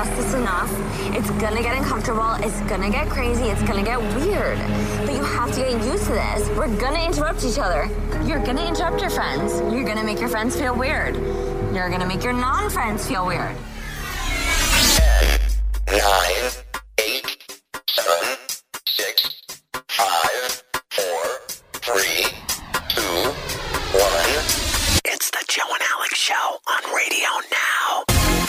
stress this enough. It's gonna get uncomfortable. It's gonna get crazy. It's gonna get weird. But you have to get used to this. We're gonna interrupt each other. You're gonna interrupt your friends. You're gonna make your friends feel weird. You're gonna make your non-friends feel weird. 10, 9, 8, 7, 6, 5, 4, 3, 2, 1. It's the Joe and Alex Show on radio now.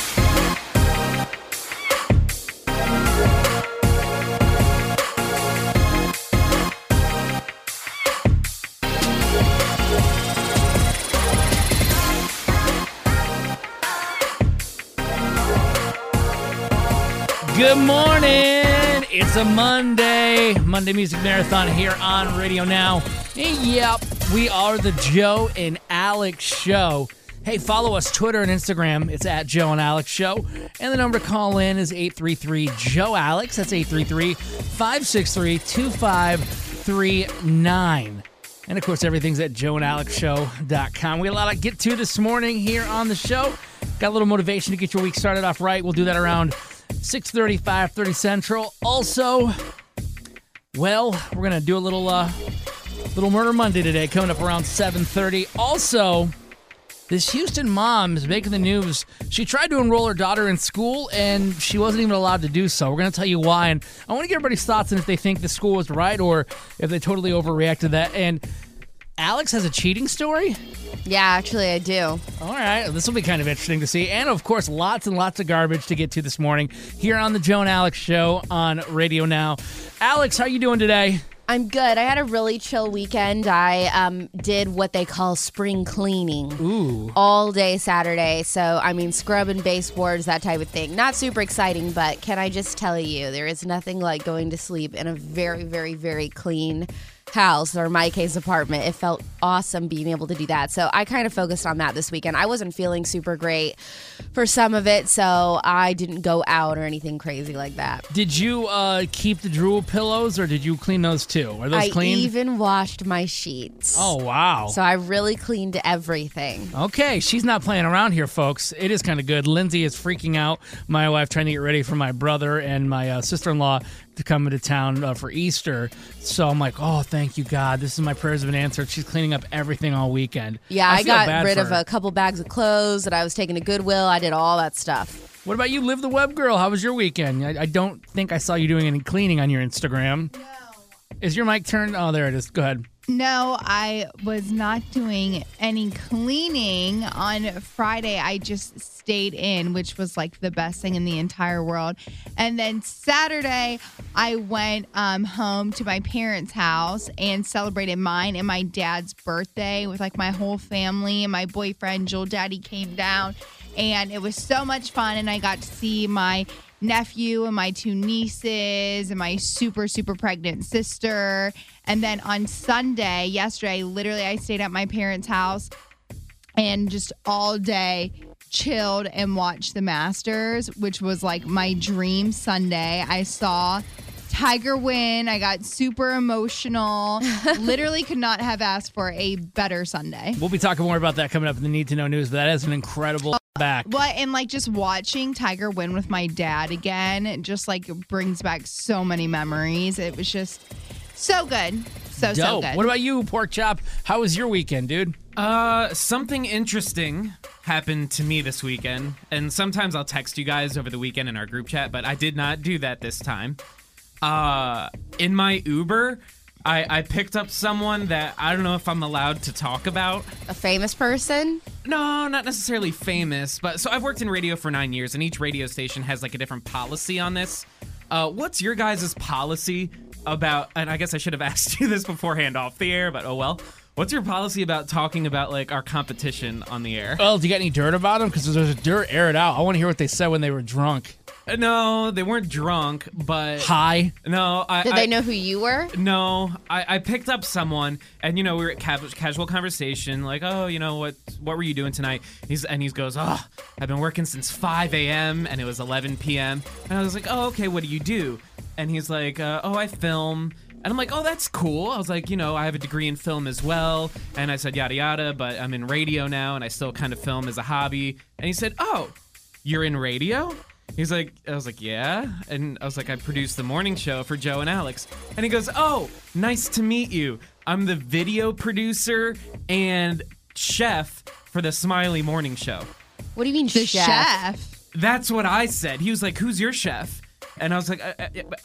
Good morning. It's a Monday Music Marathon here on Radio Now. Yep, we are the Joe and Alex Show. Hey, follow us Twitter and Instagram. It's at Joe and Alex Show. And the number to call in is 833-JOE-ALEX. That's 833-563-2539. And, of course, everything's at joeandalexshow.com. We got a lot to get to this morning here on the show. Got a little motivation to get your week started off right. We'll do that around 6:30, 5:30 Central. Also, well, we're going to do a little Murder Monday today, coming up around 7:30. Also, this Houston mom is making the news. She tried to enroll her daughter in school, and she wasn't even allowed to do so. We're going to tell you why, and I want to get everybody's thoughts on if they think the school was right or if they totally overreacted to that. And Alex has a cheating story? Yeah, actually, I do. All right. This will be kind of interesting to see. And, of course, lots and lots of garbage to get to this morning here on the Joe and Alex Show on Radio Now. Alex, how you doing today? I'm good. I had a really chill weekend. I did what they call spring cleaning. Ooh. All day Saturday. So, I mean, scrubbing baseboards, that type of thing. Not super exciting, but can I just tell you, there is nothing like going to sleep in a very, very, very clean house, or in my case, apartment. It felt awesome being able to do that. So I kind of focused on that this weekend. I wasn't feeling super great for some of it, so I didn't go out or anything crazy like that. Did you keep the drool pillows, or did you clean those too? Are those cleaned? I even washed my sheets. Oh, wow. So I really cleaned everything. Okay, she's not playing around here, folks. It is kind of good. Lindsay is freaking out, my wife, trying to get ready for my brother and my sister-in-law to come into town for Easter. So I'm like, oh, thank you, God. This is my prayers have been answered. She's cleaning up everything all weekend. Yeah, I got rid of a couple bags of clothes that I was taking to Goodwill. I did all that stuff. What about you, Live the Web Girl? How was your weekend? I don't think I saw you doing any cleaning on your Instagram. No. Is your mic turned? Oh, there it is. Go ahead. No, I was not doing any cleaning on Friday. I just stayed in, which was like the best thing in the entire world. And then Saturday, I went home to my parents' house and celebrated mine and my dad's birthday with like my whole family, and my boyfriend, Joel Daddy, came down. And it was so much fun, and I got to see my nephew and my two nieces and my super, super pregnant sister. And then on Sunday, yesterday, literally I stayed at my parents' house and just all day chilled and watched the Masters, which was like my dream Sunday. I saw Tiger win. I got super emotional. Literally could not have asked for a better Sunday. We'll be talking more about that coming up in the Need to Know News, but that is an incredible back. Well, and like just watching Tiger win with my dad again, it just like brings back so many memories. It was just so good. So good. What about you, Pork Chop? How was your weekend, dude? Something interesting happened to me this weekend, and sometimes I'll text you guys over the weekend in our group chat, but I did not do that this time. In my Uber, I picked up someone that I don't know if I'm allowed to talk about. A famous person? No, not necessarily famous, but so I've worked in radio for 9 years, and each radio station has like a different policy on this. What's your guys' policy about, and I guess I should have asked you this beforehand off the air, but oh well. What's your policy about talking about like our competition on the air? Well, do you get any dirt about them? Because there's dirt, air it out. I want to hear what they said when they were drunk. No, they weren't drunk, but... High? No, Did they know who you were? No, I picked up someone, and, you know, we were at casual conversation, like, oh, you know, what were you doing tonight? He goes, oh, I've been working since 5 a.m., and it was 11 p.m., and I was like, oh, okay, what do you do? And he's like, oh, I film. And I'm like, oh, that's cool. I was like, you know, I have a degree in film as well. And I said, yada, yada, but I'm in radio now, and I still kind of film as a hobby. And he said, oh, you're in radio? He's like, I was like, yeah. And I was like, I produced the morning show for Joe and Alex. And he goes, oh, nice to meet you. I'm the video producer and chef for the Smiley Morning Show. What do you mean, The chef? chef. That's what I said. He was like, who's your chef? And I was like,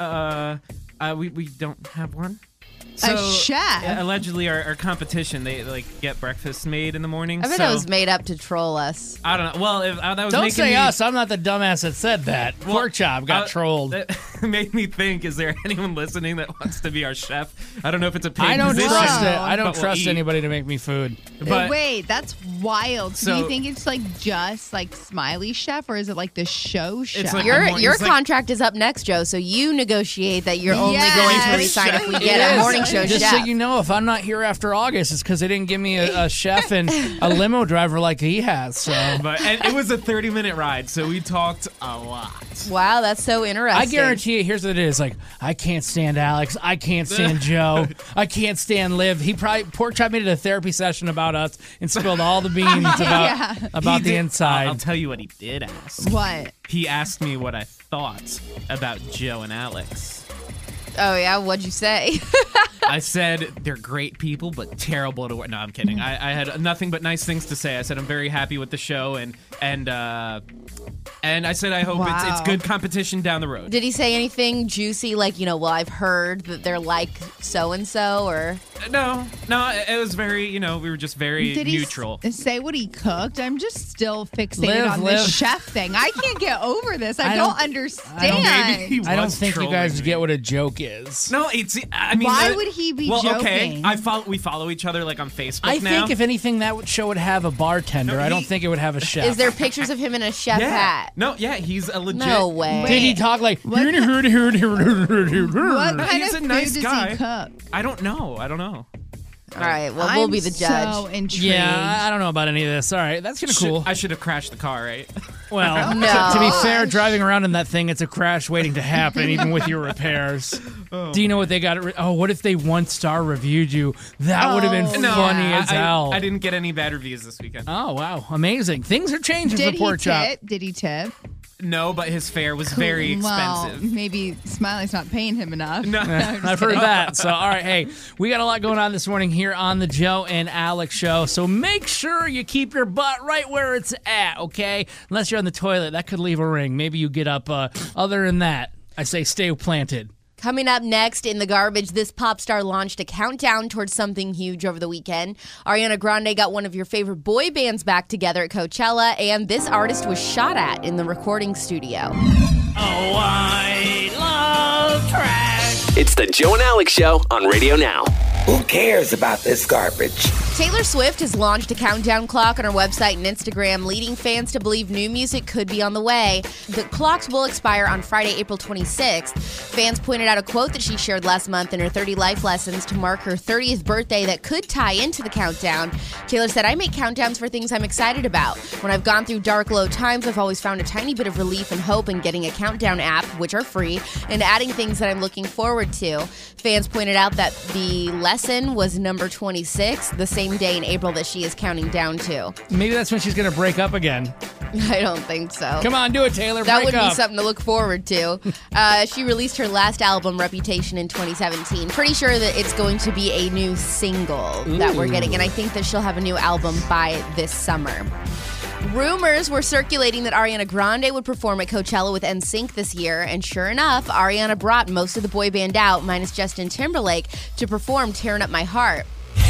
we don't have one. So, chef? Allegedly, our competition, they like get breakfast made in the morning. I bet it was made up to troll us. I don't know. Well, if that was Don't making say me, us. I'm not the dumbass that said that. Pork chop got trolled. That made me think: is there anyone listening that wants to be our chef? I don't know if it's a paid I don't position. trust it. Wow. I don't but we'll trust eat. anybody to make me food. But Wait, that's wild. So, do So- you think it's like just like Smiley Chef, or is it like the show chef? like Your I'm- your he's like- contract is up next, Joe. So you negotiate that you're only Yes. going to resign if we get It a is. morning show Just chef. so you know, if I'm not here after August, it's because they didn't give me a chef and a limo driver like he has. So and it was a 30-minute ride, so we talked a lot. Wow, that's so interesting. I guarantee you, here's what it is. Like, I can't stand Alex. I can't stand Joe. I can't stand Liv. He probably, Pork Chop made it a therapy session about us and spilled all the beans about He the did- inside. I'll tell you what he did ask. What? He asked me what I thought about Joe and Alex. Oh yeah, what'd you say? I said they're great people, but terrible to work. No, I'm kidding. I had nothing but nice things to say. I said I'm very happy with the show, and I said I hope it's Wow. good competition down the road. Did he say anything juicy like, well, I've heard that they're like so and so, or No, it was very, we were just very Did neutral. he say what he cooked? I'm just still fixated Liv, on Liv. this chef thing. I can't get over this. I, I don't don't- understand. Maybe he I don't was think you trolling guys me. get what a joke is. No, it's. I mean, Why would he be well, joking? okay. We follow each other like on Facebook I now. think if anything, that show would have a bartender. No, I don't he- think it would have a chef. is there pictures of him in a chef yeah. hat? No, yeah, he's a legit. No way. Did he talk like? What kind He's of a nice food guy. does he cook? I don't know. All right, well, we'll I'm be the judge. So intrigued. Yeah, I don't know about any of this. All right, that's kind of cool. I should have crashed the car, right? Well, No. to be fair, driving around in that thing, it's a crash waiting to happen, even with your repairs. Do you know what they got? What if they 1-star reviewed you? That would have been No, funny as hell. I didn't get any bad reviews this weekend. Oh, wow. Amazing. Things are changing Did for he Pork Chop. tip? Did he tip? No, but his fare was very expensive. Well, maybe Smiley's not paying him enough. No. I've heard that. So, all right, hey, we got a lot going on this morning here on the Joe and Alex Show. So make sure you keep your butt right where it's at, okay? Unless you're on the toilet, that could leave a ring. Maybe you get up. Other than that, I say stay planted. Coming up next in the garbage, this pop star launched a countdown towards something huge over the weekend. Ariana Grande got one of your favorite boy bands back together at Coachella, and this artist was shot at in the recording studio. Oh, I love trash. It's the Joe and Alex Show on Radio Now. Who cares about this garbage? Taylor Swift has launched a countdown clock on her website and Instagram, leading fans to believe new music could be on the way. The clocks will expire on Friday, April 26th. Fans pointed out a quote that she shared last month in her 30 life lessons to mark her 30th birthday that could tie into the countdown. Taylor said, I make countdowns for things I'm excited about. When I've gone through dark, low times, I've always found a tiny bit of relief and hope in getting a countdown app, which are free, and adding things that I'm looking forward to. Fans pointed out that the lesson was number 26, the same day in April that she is counting down to. Maybe that's when she's going to break up again. I don't think so. Come on, do it, Taylor. That break would up. be something to look forward to. She released her last album, Reputation, in 2017. Pretty sure that it's going to be a new single that we're getting, and I think that she'll have a new album by this summer. Rumors were circulating that Ariana Grande would perform at Coachella with NSYNC this year, and sure enough, Ariana brought most of the boy band out, minus Justin Timberlake, to perform Tearing Up My Heart.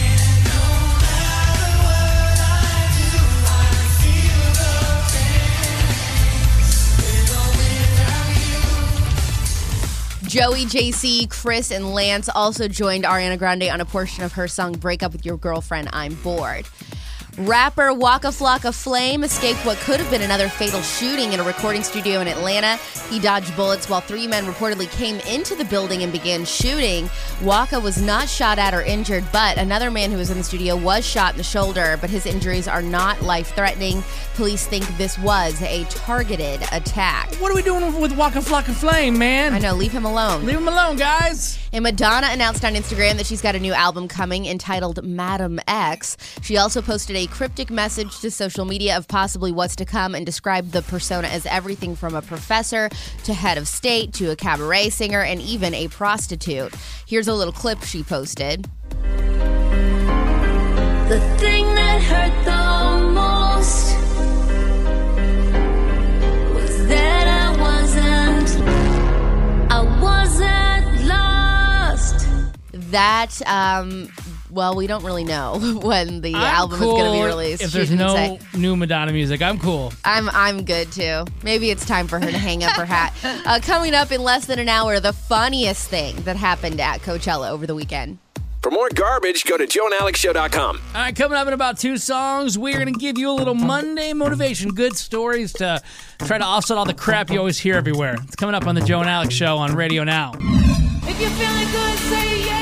Joey, JC, Chris, and Lance also joined Ariana Grande on a portion of her song Break Up With Your Girlfriend, I'm Bored. Rapper Waka Flocka Flame escaped what could have been another fatal shooting in a recording studio in Atlanta. He dodged bullets while 3 men reportedly came into the building and began shooting. Waka was not shot at or injured, but another man who was in the studio was shot in the shoulder, but his injuries are not life-threatening. Police think this was a targeted attack. What are we doing with Waka Flocka Flame, man? I know, leave him alone. Leave him alone, guys. And Madonna announced on Instagram that she's got a new album coming entitled Madam X. She also posted a a cryptic message to social media of possibly what's to come and described the persona as everything from a professor to head of state to a cabaret singer and even a prostitute. Here's a little clip she posted. The thing that hurt the most was that I wasn't lost. That, well, we don't really know when the I'm album cool is going to be released. If She there's didn't no say. new Madonna music, I'm cool. I'm good too. Maybe it's time for her to hang up her hat. Coming up in less than an hour, the funniest thing that happened at Coachella over the weekend. For more garbage, go to joeandalecsshow.com. All right, coming up in about 2 songs, we're going to give you a little Monday motivation, good stories to try to offset all the crap you always hear everywhere. It's coming up on the Joe and Alex Show on Radio Now. If you're feeling good, say yeah.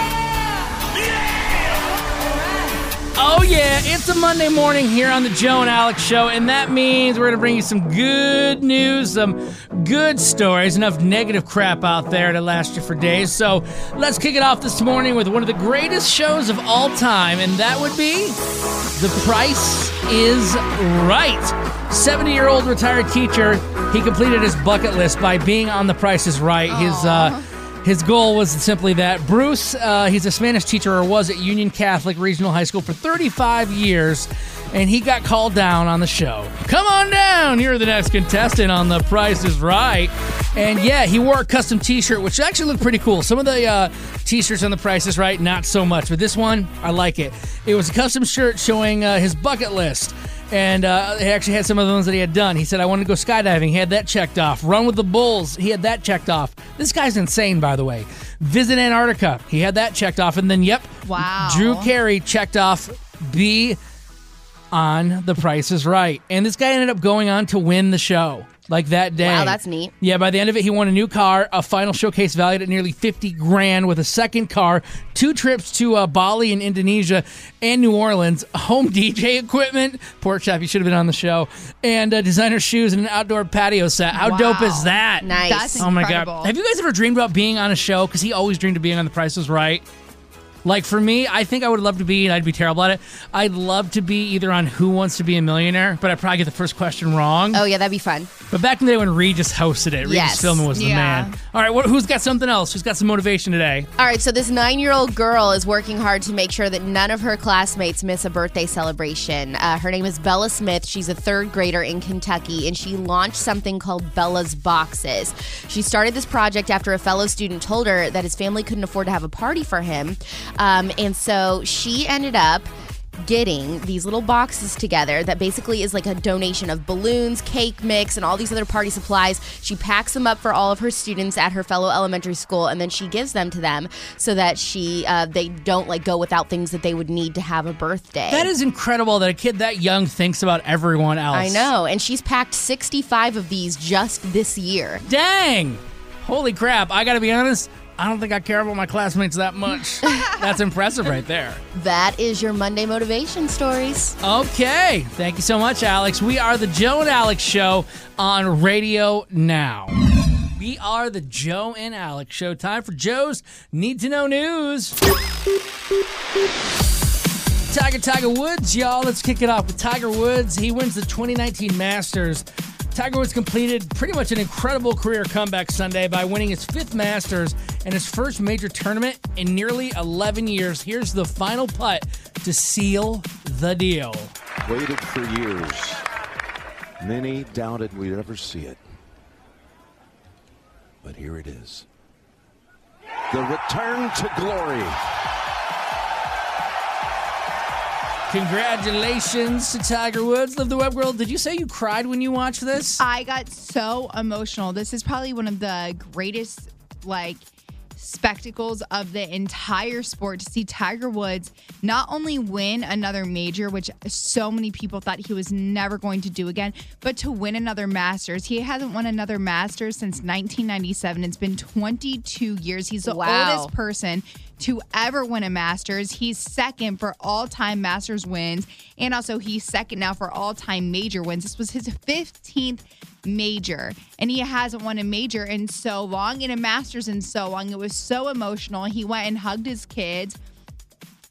Oh, yeah, it's a Monday morning here on the Joe and Alex Show, and that means we're going to bring you some good news, some good stories, enough negative crap out there to last you for days. So let's kick it off this morning with one of the greatest shows of all time, and that would be The Price is Right. 70-year-old retired teacher, he completed his bucket list by being on The Price is Right. His goal was simply that. Bruce, he's a Spanish teacher, or was at Union Catholic Regional High School for 35 years, and he got called down on the show. Come on down, you're the next contestant on The Price is Right. And yeah, he wore a custom t-shirt, which actually looked pretty cool. Some of the t-shirts on The Price is Right, not so much, but this one, I like it. It was a custom shirt showing his bucket list. And he actually had some of the ones that he had done. He said, I want to go skydiving. He had that checked off. Run with the bulls. He had that checked off. This guy's insane, by the way. Visit Antarctica. He had that checked off. And then, yep. Wow. Drew Carey checked off be on The Price is Right. And this guy ended up going on to win the show. Like that day. Wow, that's neat. Yeah, by the end of it, he won a new car, a final showcase valued at nearly $50,000 with a second car, 2 trips to Bali in Indonesia and New Orleans, home DJ equipment, pork chop, you should have been on the show, and designer shoes and an outdoor patio set. How dope is that? Nice. That's Oh my incredible. God. Have you guys ever dreamed about being on a show? Because he always dreamed of being on The Price is Right. Like for me, I think I would love to be, and I'd be terrible at it, I'd love to be either on Who Wants to Be a Millionaire, but I'd probably get the first question wrong. Oh, yeah, that'd be fun. But back in the day when Regis hosted it, Regis Yes. Philbin was the Yeah. man. All right, who's got something else? Who's got some motivation today? All right, so this 9-year-old girl is working hard to make sure that none of her classmates miss a birthday celebration. Her name is Bella Smith. She's a 3rd grader in Kentucky, and she launched something called Bella's Boxes. She started this project after a fellow student told her that his family couldn't afford to have a party for him. And so she ended up getting these little boxes together that basically is like a donation of balloons, cake mix, and all these other party supplies. She packs them up for all of her students at her fellow elementary school, and then she gives them to them so that they don't like go without things that they would need to have a birthday. That is incredible that a kid that young thinks about everyone else. I know, and she's packed 65 of these just this year. Dang! Holy crap, I gotta be honest, I don't think I care about my classmates that much. That's impressive right there. That is your Monday motivation stories. Okay, thank you so much, Alex. We are the Joe and Alex Show on Radio Now. We are the Joe and Alex Show. Time for Joe's Need to Know News. Tiger Woods, y'all. Let's kick it off with Tiger Woods. He wins the 2019 Masters. Tiger Woods completed pretty much an incredible career comeback Sunday by winning his 5th Masters and his first major tournament in nearly 11 years. Here's the final putt to seal the deal. Waited for years. Many doubted we'd ever see it. But here it is. The return to glory. Congratulations to Tiger Woods. Live the Web World. Did you say you cried when you watched this? I got so emotional. This is probably one of the greatest, spectacles of the entire sport to see Tiger Woods not only win another major, which so many people thought he was never going to do again, but to win another Masters. He hasn't won another Masters since 1997. It's been 22 years. He's the oldest person to ever win a Masters. He's second for all-time Masters wins, and also he's second now for all-time major wins. This was his 15th major, and he hasn't won a major in so long, and a Masters in so long. It was so emotional. He went and hugged his kids.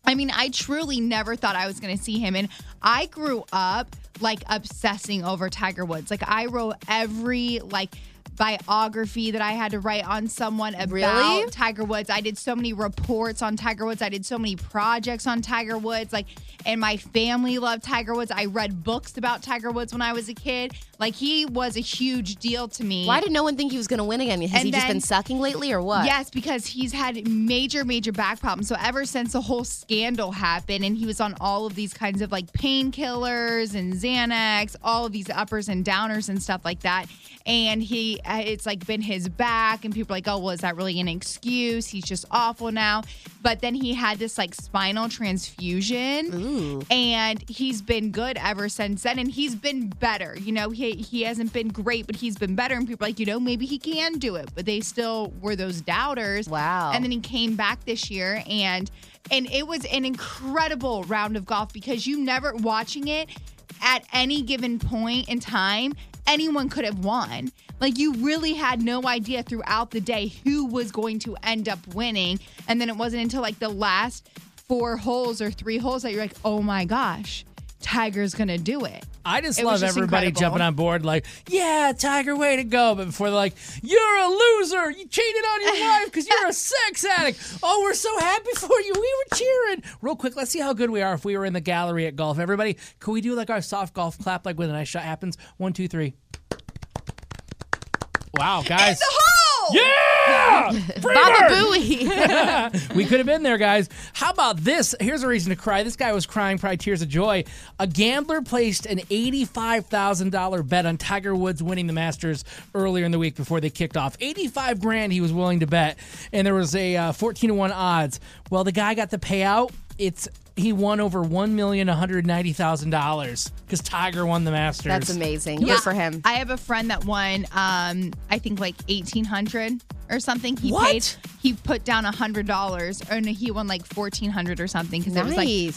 I mean, I truly never thought I was going to see him. And I grew up like obsessing over Tiger Woods. Like I wrote every biography that I had to write on someone about Tiger Woods. I did so many reports on Tiger Woods. I did so many projects on Tiger Woods. And my family loved Tiger Woods. I read books about Tiger Woods when I was a kid. He was a huge deal to me. Why did no one think he was going to win again? Has he just been sucking lately or what? Yes, because he's had major, major back problems. So ever since the whole scandal happened and he was on all of these kinds of painkillers and Xanax, all of these uppers and downers and stuff like that. And it's been his back and people are like, oh, well, is that really an excuse? He's just awful now. But then he had this spinal transfusion. Ooh. And he's been good ever since then. And he's been better. He hasn't been great, but he's been better. And people are like, maybe he can do it. But they still were those doubters. Wow. And then he came back this year and it was an incredible round of golf because you never watching it at any given point in time, anyone could have won. You really had no idea throughout the day who was going to end up winning. And then it wasn't until the last 4 holes or 3 holes that you're like, oh my gosh, Tiger's going to do it. I just love everybody jumping on board yeah, Tiger, way to go. But before they're like, you're a loser. You cheated on your wife because you're a sex addict. Oh, we're so happy for you. We were cheering. Real quick, let's see how good we are if we were in the gallery at golf. Everybody, can we do our soft golf clap when a nice shot happens? 1, 2, 3. Wow, guys. It's a hole! Yeah! Baba Booey. We could have been there, guys. How about this? Here's a reason to cry. This guy was crying, probably tears of joy. A gambler placed an $85,000 bet on Tiger Woods winning the Masters earlier in the week before they kicked off. $85,000 he was willing to bet, and there was a 14-1 odds. Well, the guy got the payout. He won over $1,190,000 because Tiger won the Masters. That's amazing. Good for him. I have a friend that won, I think $1,800 or something. He put down $100 and he won $1,400 or something because it was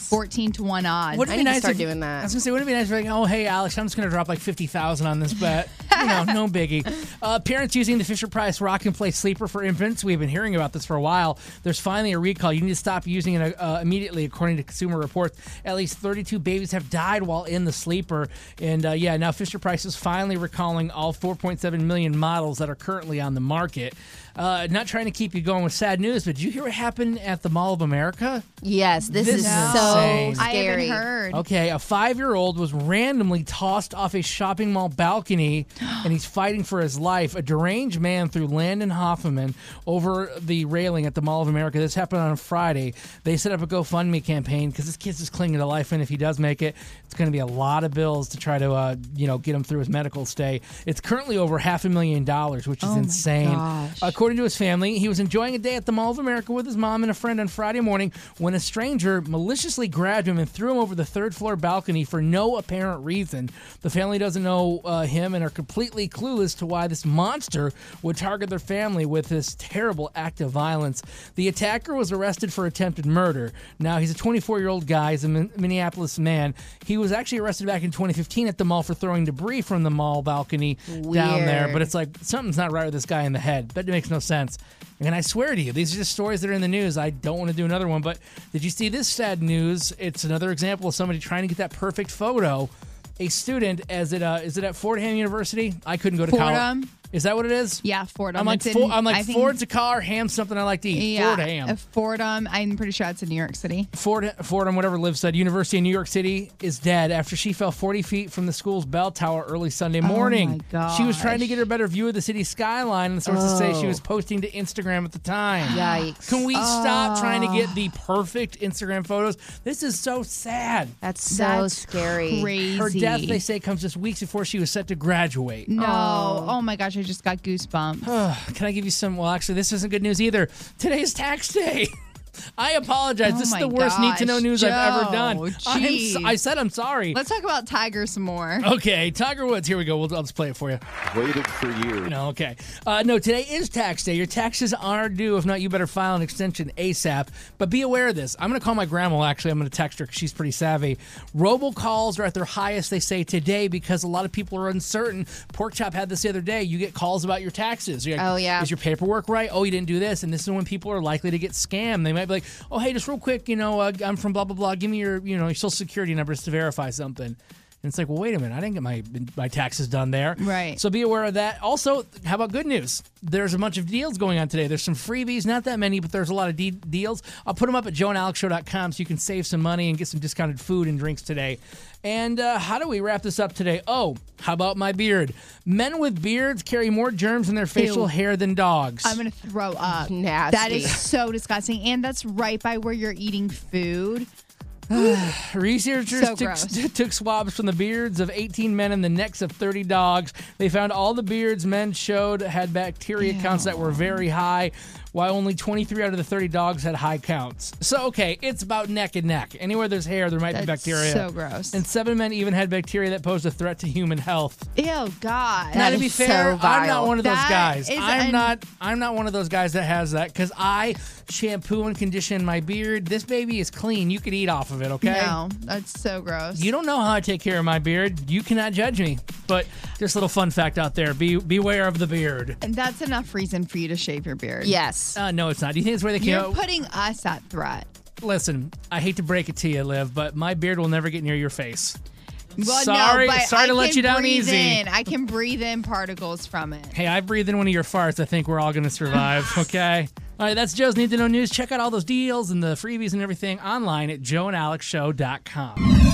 14-1 odds. I need to start doing that. I was gonna say, wouldn't it be nice if oh, hey Alex, I'm just gonna drop $50,000 on this bet. No biggie. Parents using the Fisher-Price Rock and Play sleeper for infants. We've been hearing about this for a while. There's finally a recall. You need to stop using it immediately, according to Consumer Reports. At least 32 babies have died while in the sleeper. And now Fisher-Price is finally recalling all 4.7 million models that are currently on the market. Not trying to keep you going with sad news, but did you hear what happened at the Mall of America? Yes, this is so insane. scary. I haven't heard. Okay, a 5-year-old was randomly tossed off a shopping mall balcony, and he's fighting for his life. A deranged man threw Landon Hoffman over the railing at the Mall of America. This happened on Friday. They set up a GoFundMe campaign because this kid's just clinging to life, and if he does make it, it's going to be a lot of bills to try to get him through his medical stay. It's currently over $500,000, which is insane. Gosh. According to his family, he was enjoying a day at the Mall of America with his mom and a friend on Friday morning when a stranger maliciously grabbed him and threw him over the third-floor balcony for no apparent reason. The family doesn't know him and are completely clueless to why this monster would target their family with this terrible act of violence. The attacker was arrested for attempted murder. Now, he's a 24-year-old guy. He's a Minneapolis man. He was actually arrested back in 2015 at the mall for throwing debris from the mall balcony down there. But it's something's not right with this guy in the head. That makes no sense. And I swear to you, these are just stories that are in the news. I don't want to do another one, but did you see this sad news? It's another example of somebody trying to get that perfect photo. A student, is it at Fordham University? I couldn't go to college. Is that what it is? Yeah, Fordham. I'm like Ford's a car, ham's something I like to eat. Yeah, Fordham. Fordham. I'm pretty sure it's in New York City. Fordham, whatever Liv said, University of New York City is dead after she fell 40 feet from the school's bell tower early Sunday morning. Oh my gosh. She was trying to get a better view of the city skyline, and the sources say she was posting to Instagram at the time. Yikes. Can we stop trying to get the perfect Instagram photos? This is so sad. That's so scary. Crazy. Her death, they say, comes just weeks before she was set to graduate. No. Oh my gosh, I just got goosebumps. Can I give you some? Well, actually, this isn't good news either. Today's tax day. I apologize. Oh this is my the worst gosh, need-to-know news I've ever done. Jeez. I said I'm sorry. Let's talk about Tiger some more. Okay, Tiger Woods. Here we go. I'll just play it for you. Waited for years. No, okay. No, today is tax day. Your taxes are due. If not, you better file an extension ASAP. But be aware of this. I'm going to call my grandma, actually. I'm going to text her because she's pretty savvy. Robocalls are at their highest, they say, today because a lot of people are uncertain. Pork Chop had this the other day. You get calls about your taxes. You're like, oh, yeah. Is your paperwork right? Oh, you didn't do this. And this is when people are likely to get scammed. They might might be like, oh, hey, just real quick, I'm from blah, blah, blah. Give me your social security numbers to verify something. And it's like, well, wait a minute. I didn't get my taxes done there. Right. So be aware of that. Also, how about good news? There's a bunch of deals going on today. There's some freebies, not that many, but there's a lot of deals. I'll put them up at joeandalexshow.com so you can save some money and get some discounted food and drinks today. And how do we wrap this up today? Oh, how about my beard? Men with beards carry more germs in their facial hair than dogs. I'm going to throw up. Nasty. That is so disgusting. And that's right by where you're eating food. Researchers So took swabs from the beards of 18 men and the necks of 30 dogs. They found all the beards men showed had bacteria counts that were very high, while only 23 out of the 30 dogs had high counts. So, okay, it's about neck and neck. Anywhere there's hair, there might be bacteria. So gross. And 7 men even had bacteria that posed a threat to human health. Ew, God. Now, to be fair, so vile. I'm not one of those guys. I'm not. not one of those guys that has that because I shampoo and condition my beard. This baby is clean. You could eat off of it, okay? No, that's so gross. You don't know how I take care of my beard. You cannot judge me. But just a little fun fact out there. Beware of the beard. And that's enough reason for you to shave your beard. Yes. No, it's not. Do you think it's where they came You're out? putting us at threat. Listen, I hate to break it to you, Liv, but my beard will never get near your face. Well, Sorry no, but to let you down breathe easy. I can breathe in particles from it. Hey, I breathed in one of your farts. I think we're all going to survive, okay? All right, that's Joe's Need to Know News. Check out all those deals and the freebies and everything online at joeandalexshow.com.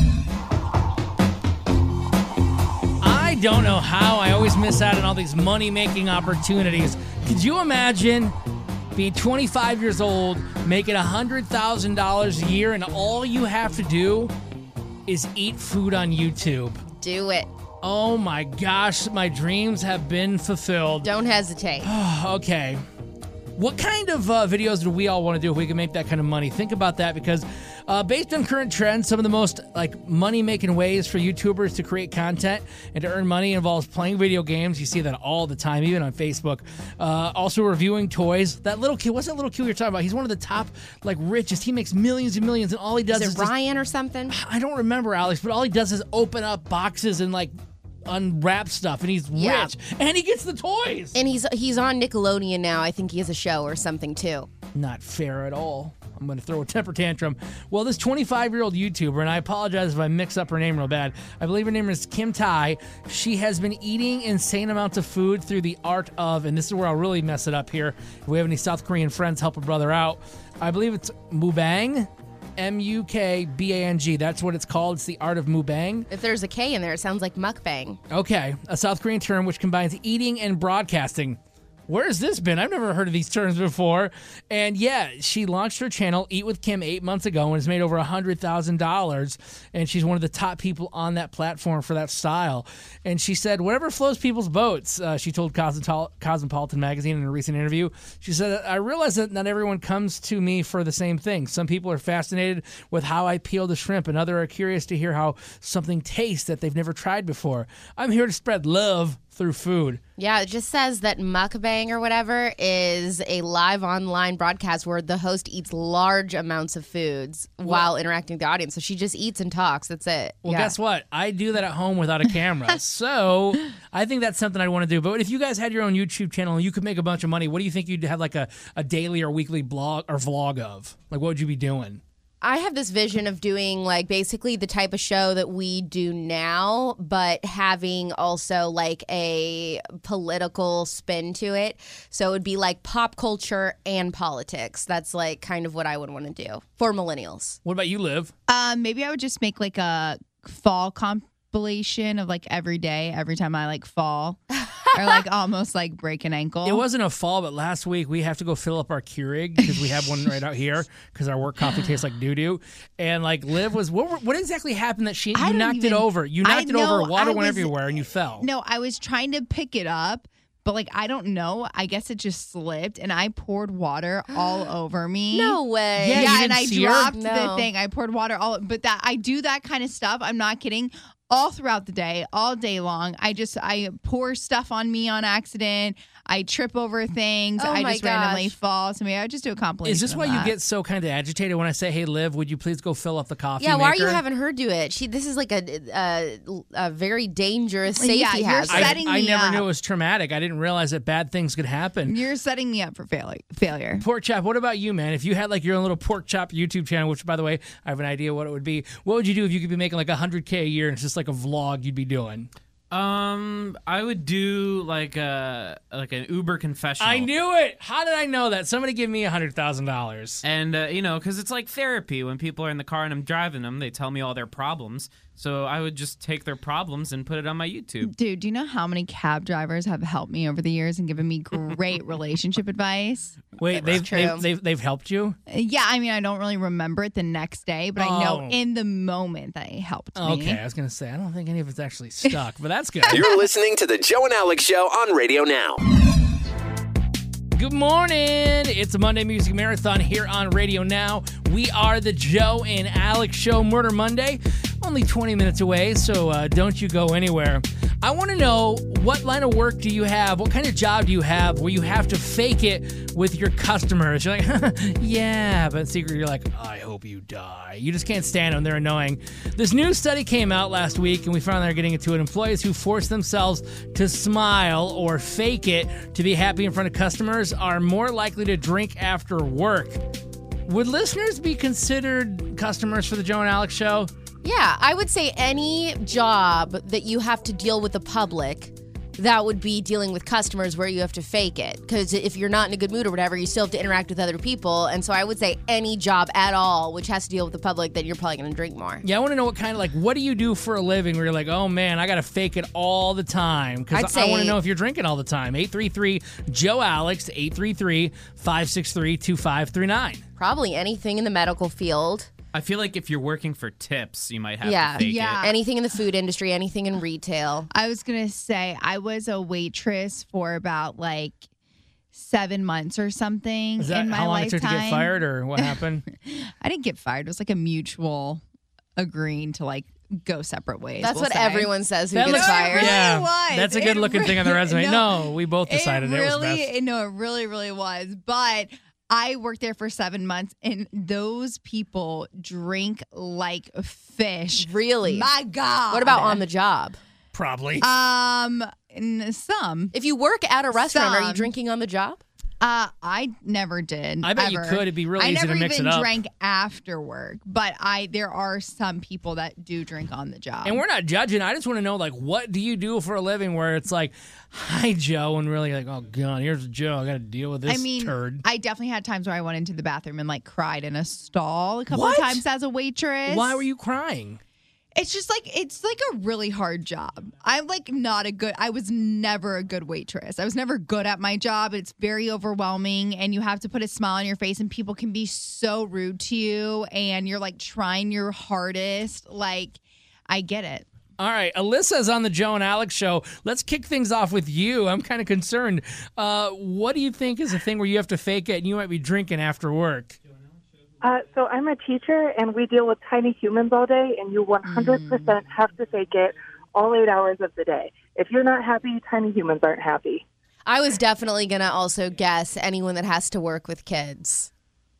I don't know how I always miss out on all these money-making opportunities. Could you imagine being 25 years old, making $100,000 a year, and all you have to do is eat food on YouTube? Do it. Oh my gosh, my dreams have been fulfilled. Don't hesitate. Okay. What kind of videos do we all want to do if we can make that kind of money? Think about that because based on current trends, some of the most money-making ways for YouTubers to create content and to earn money involves playing video games. You see that all the time, even on Facebook. Also reviewing toys. That little kid, what's that little kid you're talking about? He's one of the top, richest. He makes millions and millions, and all he does is Is it Ryan or something? I don't remember, Alex, but all he does is open up boxes and unwrap stuff, and he's rich, and he gets the toys. And he's on Nickelodeon now. I think he has a show or something too. Not fair at all. I'm going to throw a temper tantrum. Well, this 25-year-old YouTuber, and I apologize if I mix up her name real bad. I believe her name is Kim Tai. She has been eating insane amounts of food through the art of, and this is where I'll really mess it up here. If we have any South Korean friends, help a brother out. I believe it's mukbang. M-U-K-B-A-N-G. That's what it's called. It's the art of mukbang. If there's a K in there, it sounds like mukbang. Okay. A South Korean term which combines eating and broadcasting. Where has this been? I've never heard of these terms before. And yeah, she launched her channel, Eat with Kim, 8 months ago and has made over $100,000. And she's one of the top people on that platform for that style. And she said, whatever floats people's boats, she told Cosmopolitan magazine in a recent interview. She said, I realize that not everyone comes to me for the same thing. Some people are fascinated with how I peel the shrimp, and others are curious to hear how something tastes that they've never tried before. I'm here to spread love through food. Yeah, it just says that mukbang or whatever is a live online broadcast where the host eats large amounts of foods while interacting with the audience. So she just eats and talks. That's it. Well, guess what? I do that at home without a camera. So I think that's something I want to do. But if you guys had your own YouTube channel and you could make a bunch of money, what do you think you'd have a daily or weekly blog or vlog of? What would you be doing? I have this vision of doing basically the type of show that we do now, but having also a political spin to it. So it would be pop culture and politics. That's kind of what I would want to do for millennials. What about you, Liv? Maybe I would just make a fall compilation of every day, every time I fall. Or almost break an ankle. It wasn't a fall, but last week we have to go fill up our Keurig because we have one right out here because our work coffee tastes like doo-doo. And Liv was, what exactly happened that you knocked it over? You knocked it over, water went everywhere, and you fell. No, I was trying to pick it up, but I don't know. I guess it just slipped, and I poured water all over me. No way. Yeah, and I see dropped her? the thing. I poured water but I do that kind of stuff. I'm not kidding. all throughout the day, all day long. I pour stuff on me on accident. I trip over things. Oh I my just randomly gosh. fall. So maybe I just do a compilation. Is this of why that. you get so kind of agitated when I say, "Hey, Liv, would you please go fill up the coffee?" Yeah, why are you maker?" having her do it? This is like a very dangerous safety Yeah, you're hazard. setting I me never up. knew it was traumatic. I didn't realize that bad things could happen. You're setting me up for failure. Pork Chop, what about you, man? If you had like your own little Pork Chop YouTube channel, which by the way, I have an idea what it would be. What would you do if you could be making like $100K a year and it's just like a vlog you'd be doing? I would do like an Uber confessional. I knew it. How did I know that? Somebody give me $100,000. And, because it's like therapy. When people are in the car and I'm driving them, they tell me all their problems. So I would just take their problems and put it on my YouTube. Dude, do you know how many cab drivers have helped me over the years and given me great relationship advice? Wait, they've helped you? Yeah, I mean, I don't really remember it the next day, but I know Oh. in the moment they helped me. Okay, I was going to say, I don't think any of it's actually stuck, but that's good. You're listening to the Joe and Alex Show on radio now. Good morning. It's a Monday Music Marathon here on Radio Now. We are the Joe and Alex Show, Murder Monday. Only 20 minutes away, so don't you go anywhere. I want to know, what line of work do you have? What kind of job do you have where you have to fake it with your customers? You're like, yeah, but secretly you're like, I hope you die. You just can't stand them. They're annoying. This new study came out last week, and we found they're getting into it. Employees who force themselves to smile or fake it to be happy in front of customers are more likely to drink after work. Would listeners be considered customers for the Joe and Alex Show? Yeah, I would say any job that you have to deal with the public, that would be dealing with customers where you have to fake it. Because if you're not in a good mood or whatever, you still have to interact with other people. And so I would say any job at all which has to deal with the public, then you're probably going to drink more. Yeah, I want to know what do you do for a living where you're like, oh man, I got to fake it all the time? Because I want to know if you're drinking all the time. 833-JOE-ALEX, 833-563-2539. Probably anything in the medical field. I feel like if you're working for tips, you might have Yeah, to fake yeah. it. anything in the food industry, anything in retail. I was going to say, I was a waitress for about 7 months or something Is that in my how long lifetime. it took to get fired, or what happened? I didn't get fired. It was like a mutual agreeing to go separate ways. That's we'll what say. everyone says who That gets looks- fired. really yeah, was. that's a It good looking thing on the resume. No, we both decided it was best. No, it really, really was. But I worked there for 7 months, and those people drink like fish. Really? My God. What about on the job? Probably. Some. If you work at a restaurant, are you Some. drinking on the job? I never did. I bet you ever. could. It'd be really easy to mix it I never up. even drank after work, but there are some people that do drink on the job. And we're not judging. I just want to know, what do you do for a living where it's like, hi, Joe, and really like, oh, God, here's Joe. I got to deal with this turd. I definitely had times where I went into the bathroom and cried in a stall a couple What? of times as a waitress. Why were you crying? It's just it's a really hard job. I was never a good waitress. I was never good at my job. It's very overwhelming, and you have to put a smile on your face, and people can be so rude to you, and you're trying your hardest. I get it. All right, Alyssa's on the Joe and Alex Show. Let's kick things off with you. I'm kind of concerned. What do you think is a thing where you have to fake it and you might be drinking after work? So I'm a teacher, and we deal with tiny humans all day, and you 100% have to fake it all 8 hours of the day. If you're not happy, tiny humans aren't happy. I was definitely going to also guess anyone that has to work with kids.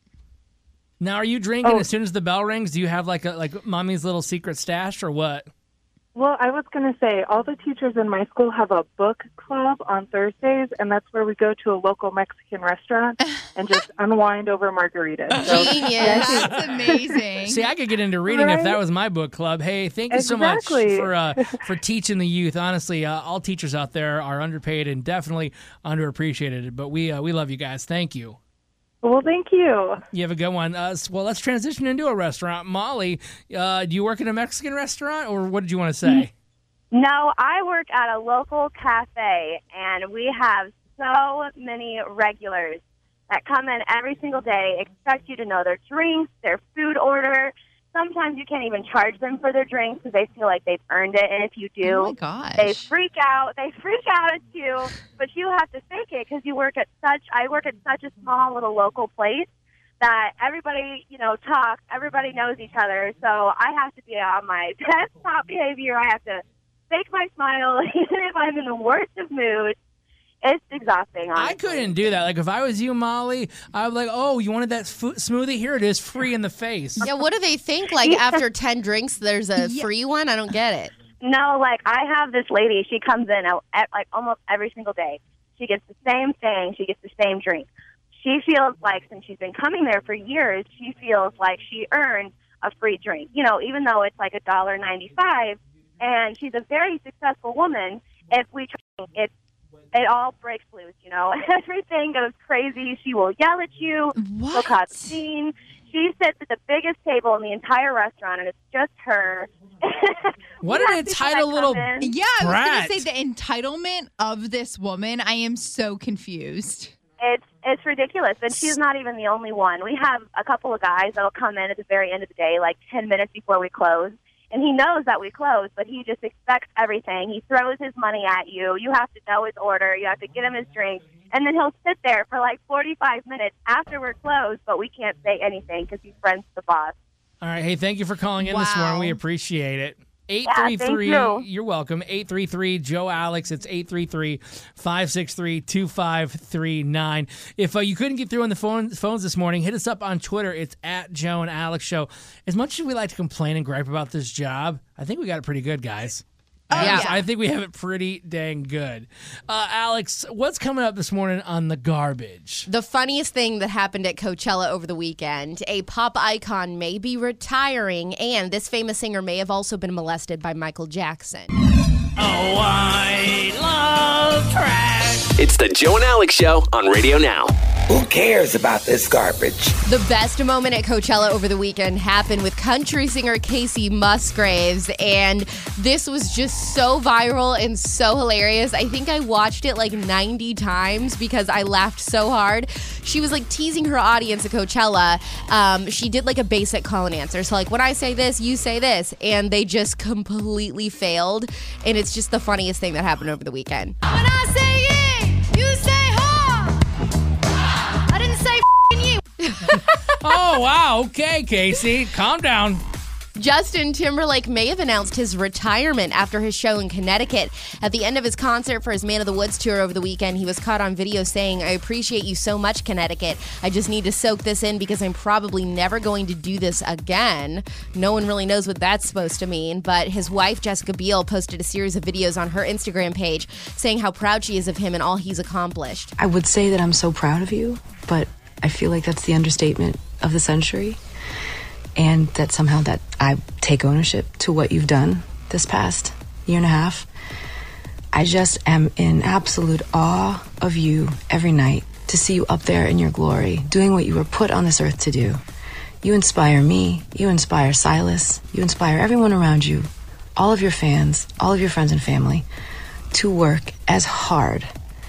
Now, are you drinking as soon as the bell rings? Do you have like mommy's little secret stash or what? Well, I was going to say, all the teachers in my school have a book club on Thursdays, and that's where we go to a local Mexican restaurant and just unwind over margaritas. So, Genius. That's amazing. See, I could get into reading if that was my book club. Hey, thank you so much Exactly. for teaching the youth. Honestly, all teachers out there are underpaid and definitely underappreciated, but we love you guys. Thank you. Well, thank you. You have a good one. Well, let's transition into a restaurant. Molly, do you work in a Mexican restaurant, or what did you want to say? No, I work at a local cafe, and we have so many regulars that come in every single day, expect you to know their drinks, their food order. Sometimes you can't even charge them for their drinks because they feel like they've earned it, and if you do, Oh my gosh. they freak out. They freak out at you, but you have to fake it because I work at such a small little local place that everybody, talks, everybody knows each other. So I have to be on my best top behavior. I have to fake my smile, even if I'm in the worst of moods. It's exhausting, honestly. I couldn't do that. Like, if I was you, Molly, I would be like, oh, you wanted that smoothie? Here it is, free in the face. Yeah, what do they think? Like, after 10 drinks, there's a free one? I don't get it. No, like, I have this lady. She comes in like almost every single day. She gets the same thing. She gets the same drink. She feels like, since she's been coming there for years, she feels like she earned a free drink. Even though it's like $1.95, and she's a very successful woman, if we try, it all breaks loose, Everything goes crazy. She will yell at you. What? She'll cause a scene. She sits at the biggest table in the entire restaurant, and it's just her. What an entitled little Yeah, I was brat. going to say the entitlement of this woman. I am so confused. It's ridiculous, and she's not even the only one. We have a couple of guys that will come in at the very end of the day, like 10 minutes before we close. And he knows that we close, but he just expects everything. He throws his money at you. You have to know his order. You have to get him his drink. And then he'll sit there for like 45 minutes after we're closed, but we can't say anything because he's friends with the boss. All right. Hey, thank you for calling in this morning. We appreciate it. 833, thank you. You're welcome. 833-JOE-ALEX. It's 833-563-2539. If you couldn't get through on the phones this morning, hit us up on Twitter. It's at Joe and Alex Show. As much as we like to complain and gripe about this job, I think we got it pretty good, guys. I think we have it pretty dang good. Alex, what's coming up this morning on the garbage? The funniest thing that happened at Coachella over the weekend, a pop icon may be retiring, and this famous singer may have also been molested by Michael Jackson. Oh, I love trash. It's the Joe and Alex Show on Radio Now. Who cares about this garbage? The best moment at Coachella over the weekend happened with country singer Casey Musgraves, and this was just so viral and so hilarious. I think I watched it like 90 times because I laughed so hard. She was like teasing her audience at Coachella. She did like a basic call and answer. So like, when I say this, you say this, and they just completely failed. And it's just the funniest thing that happened over the weekend. When I say yeah, you say ha. I didn't say you. Oh, wow. Okay, Casey. Calm down. Justin Timberlake may have announced his retirement after his show in Connecticut. At the end of his concert for his Man of the Woods tour over the weekend, he was caught on video saying, "I appreciate you so much, Connecticut. I just need to soak this in because I'm probably never going to do this again." No one really knows what that's supposed to mean, but his wife, Jessica Biel, posted a series of videos on her Instagram page saying how proud she is of him and all he's accomplished. I would say that I'm so proud of you, but I feel like that's the understatement of the century. And that somehow that I take ownership to what you've done this past year and a half. I just am in absolute awe of you every night to see you up there in your glory, doing what you were put on this earth to do. You inspire me, you inspire Silas, you inspire everyone around you, all of your fans, all of your friends and family, to work as hard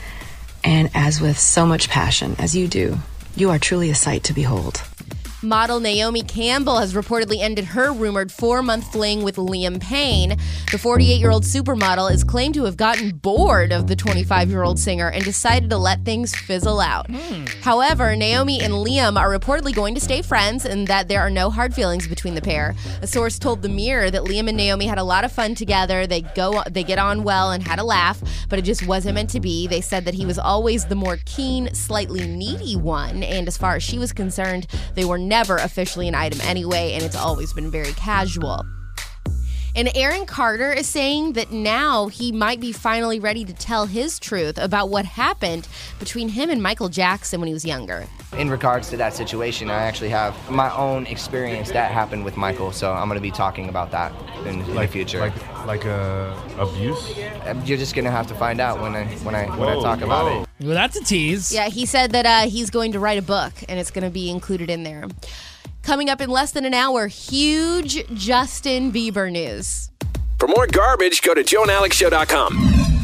and as with so much passion as you do. You are truly a sight to behold. Model Naomi Campbell has reportedly ended her rumored 4-month fling with Liam Payne. The 48-year-old supermodel is claimed to have gotten bored of the 25-year-old singer and decided to let things fizzle out. However, Naomi and Liam are reportedly going to stay friends and that there are no hard feelings between the pair. A source told The Mirror that Liam and Naomi had a lot of fun together. They get on well and had a laugh, but it just wasn't meant to be. They said that he was always the more keen, slightly needy one, and as far as she was concerned, they were never officially an item anyway, and it's always been very casual. And Aaron Carter is saying that now he might be finally ready to tell his truth about what happened between him and Michael Jackson when he was younger. In regards to that situation, I actually have my own experience that happened with Michael, so I'm going to be talking about that in the future. Like abuse? You're just going to have to find out when I talk about it. Well, that's a tease. Yeah, he said that he's going to write a book, and it's going to be included in there. Coming up in less than an hour, huge Justin Bieber news. For more garbage, go to joeandalexshow.com.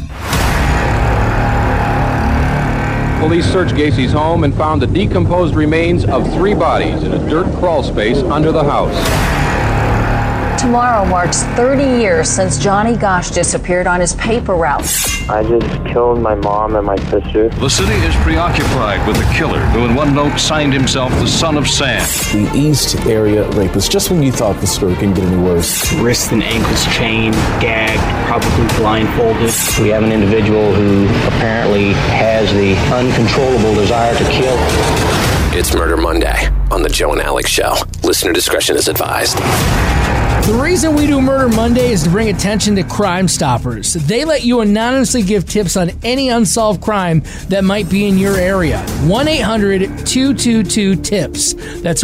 Police searched Gacy's home and found the decomposed remains of 3 bodies in a dirt crawl space under the house. Tomorrow marks 30 years since Johnny Gosch disappeared on his paper route. I just killed my mom and my sister. The city is preoccupied with the killer who in one note signed himself the Son of Sam. The East Area Rapist, just when you thought the story couldn't get any worse. Wrists and ankles chained, gagged, probably blindfolded. We have an individual who apparently has the uncontrollable desire to kill. It's Murder Monday on the Joe and Alex Show. Listener discretion is advised. The reason we do Murder Monday is to bring attention to Crime Stoppers. They let you anonymously give tips on any unsolved crime that might be in your area. 1-800-222-TIPS. That's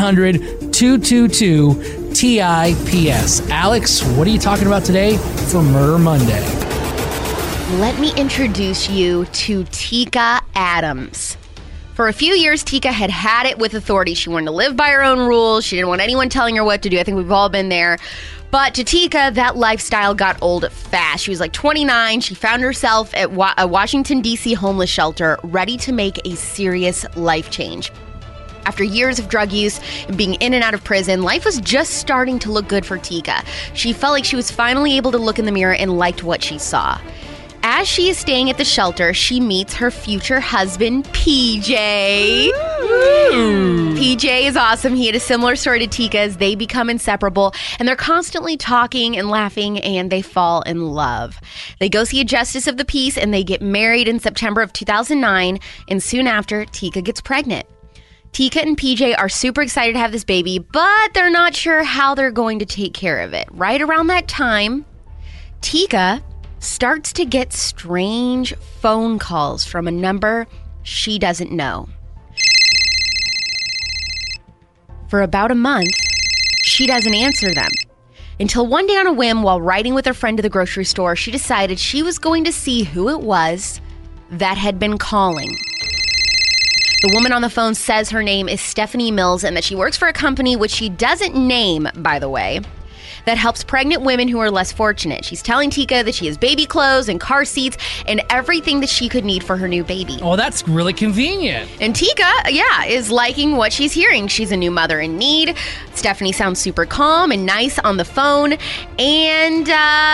1-800-222-TIPS. Alex, what are you talking about today for Murder Monday? Let me introduce you to Tika Adams. For a few years, Tika had it with authority. She wanted to live by her own rules. She didn't want anyone telling her what to do. I think we've all been there. But to Tika, that lifestyle got old fast. She was like 29. She found herself at a Washington, D.C. homeless shelter, ready to make a serious life change. After years of drug use and being in and out of prison, life was just starting to look good for Tika. She felt like she was finally able to look in the mirror and liked what she saw. As she is staying at the shelter, she meets her future husband, PJ. Ooh. PJ is awesome. He had a similar story to Tika's. They become inseparable, and they're constantly talking and laughing, and they fall in love. They go see a justice of the peace, and they get married in September of 2009, and soon after, Tika gets pregnant. Tika and PJ are super excited to have this baby, but they're not sure how they're going to take care of it. Right around that time, Tika starts to get strange phone calls from a number she doesn't know. For about a month, she doesn't answer them. Until one day on a whim, while riding with her friend to the grocery store, she decided she was going to see who it was that had been calling. The woman on the phone says her name is Stephanie Mills and that she works for a company, which she doesn't name, by the way, that helps pregnant women who are less fortunate. She's telling Tika that she has baby clothes and car seats and everything that she could need for her new baby. Oh, that's really convenient. And Tika, is liking what she's hearing. She's a new mother in need. Stephanie sounds super calm and nice on the phone. And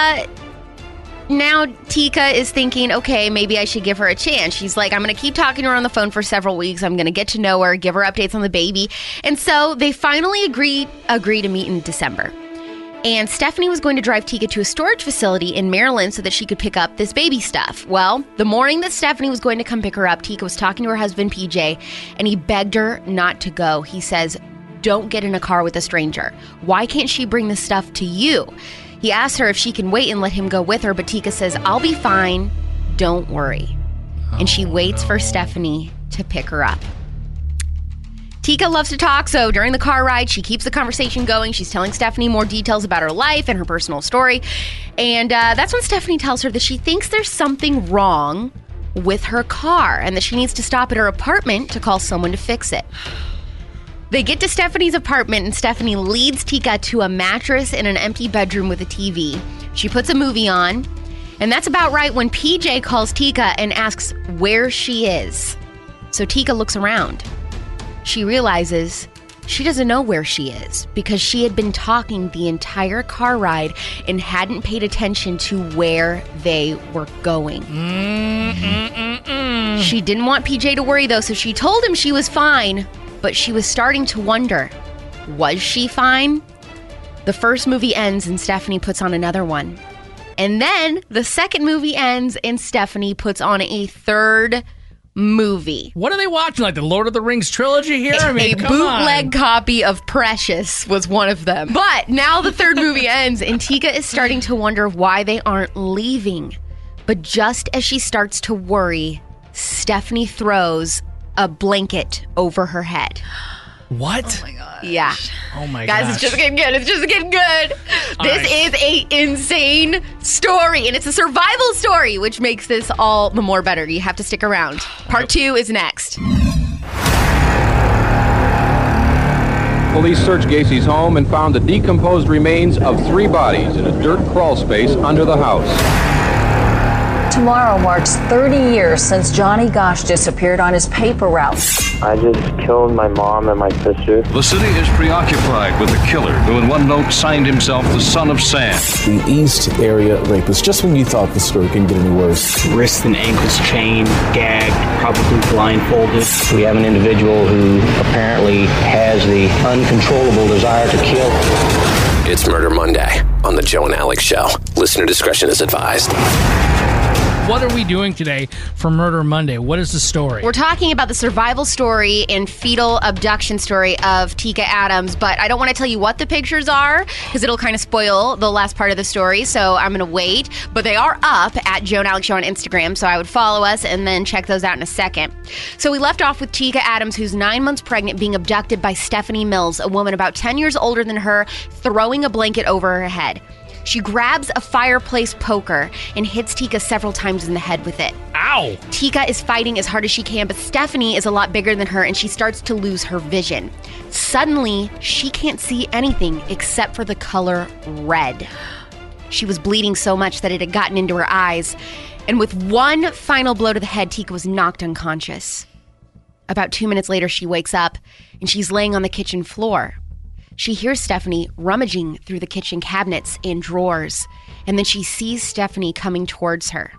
now Tika is thinking, okay, maybe I should give her a chance. She's like, I'm going to keep talking to her on the phone for several weeks. I'm going to get to know her, give her updates on the baby. And so they finally agree to meet in December. And Stephanie was going to drive Tika to a storage facility in Maryland so that she could pick up this baby stuff. Well, the morning that Stephanie was going to come pick her up, Tika was talking to her husband, PJ, and he begged her not to go. He says, don't get in a car with a stranger. Why can't she bring the stuff to you? He asked her if she can wait and let him go with her, but Tika says, I'll be fine. Don't worry. And she waits for Stephanie to pick her up. Tika loves to talk, so during the car ride, she keeps the conversation going. She's telling Stephanie more details about her life and her personal story. And that's when Stephanie tells her that she thinks there's something wrong with her car and that she needs to stop at her apartment to call someone to fix it. They get to Stephanie's apartment, and Stephanie leads Tika to a mattress in an empty bedroom with a TV. She puts a movie on, and that's about right when PJ calls Tika and asks where she is. So Tika looks around. She realizes she doesn't know where she is because she had been talking the entire car ride and hadn't paid attention to where they were going. She didn't want PJ to worry, though, so she told him she was fine, but she was starting to wonder, was she fine? The first movie ends and Stephanie puts on another one. And then the second movie ends and Stephanie puts on a third movie. What are they watching? Like the Lord of the Rings trilogy here? I mean, a bootleg copy of Precious was one of them. But now the third movie ends and Tika is starting to wonder why they aren't leaving. But just as she starts to worry, Stephanie throws a blanket over her head. What? Oh my god. Yeah. Oh my god. Guys, it's just getting good. It's just getting good. This is a insane story, and it's a survival story, which makes this all the more better. You have to stick around. Part 2 is next. Police searched Gacy's home and found the decomposed remains of 3 bodies in a dirt crawl space under the house. Tomorrow marks 30 years since Johnny Gosch disappeared on his paper route. I just killed my mom and my sister. The city is preoccupied with a killer who in one note signed himself the son of Sam. The East Area Rapist, just when you thought the story couldn't get any worse. Wrists and ankles chained, gagged, probably blindfolded. We have an individual who apparently has the uncontrollable desire to kill. It's Murder Monday on the Joe and Alex Show. Listener discretion is advised. What are we doing today for Murder Monday? What is the story? We're talking about the survival story and fetal abduction story of Tika Adams, but I don't want to tell you what the pictures are because it'll kind of spoil the last part of the story, so I'm going to wait. But they are up at Joe and Alex Show on Instagram, so I would follow us and then check those out in a second. So we left off with Tika Adams, who's 9 months pregnant, being abducted by Stephanie Mills, a woman about 10 years older than her, throwing a blanket over her head. She grabs a fireplace poker and hits Tika several times in the head with it. Ow! Tika is fighting as hard as she can, but Stephanie is a lot bigger than her and she starts to lose her vision. Suddenly, she can't see anything except for the color red. She was bleeding so much that it had gotten into her eyes, and with one final blow to the head, Tika was knocked unconscious. About 2 minutes later, she wakes up and she's laying on the kitchen floor. She hears Stephanie rummaging through the kitchen cabinets and drawers, and then she sees Stephanie coming towards her.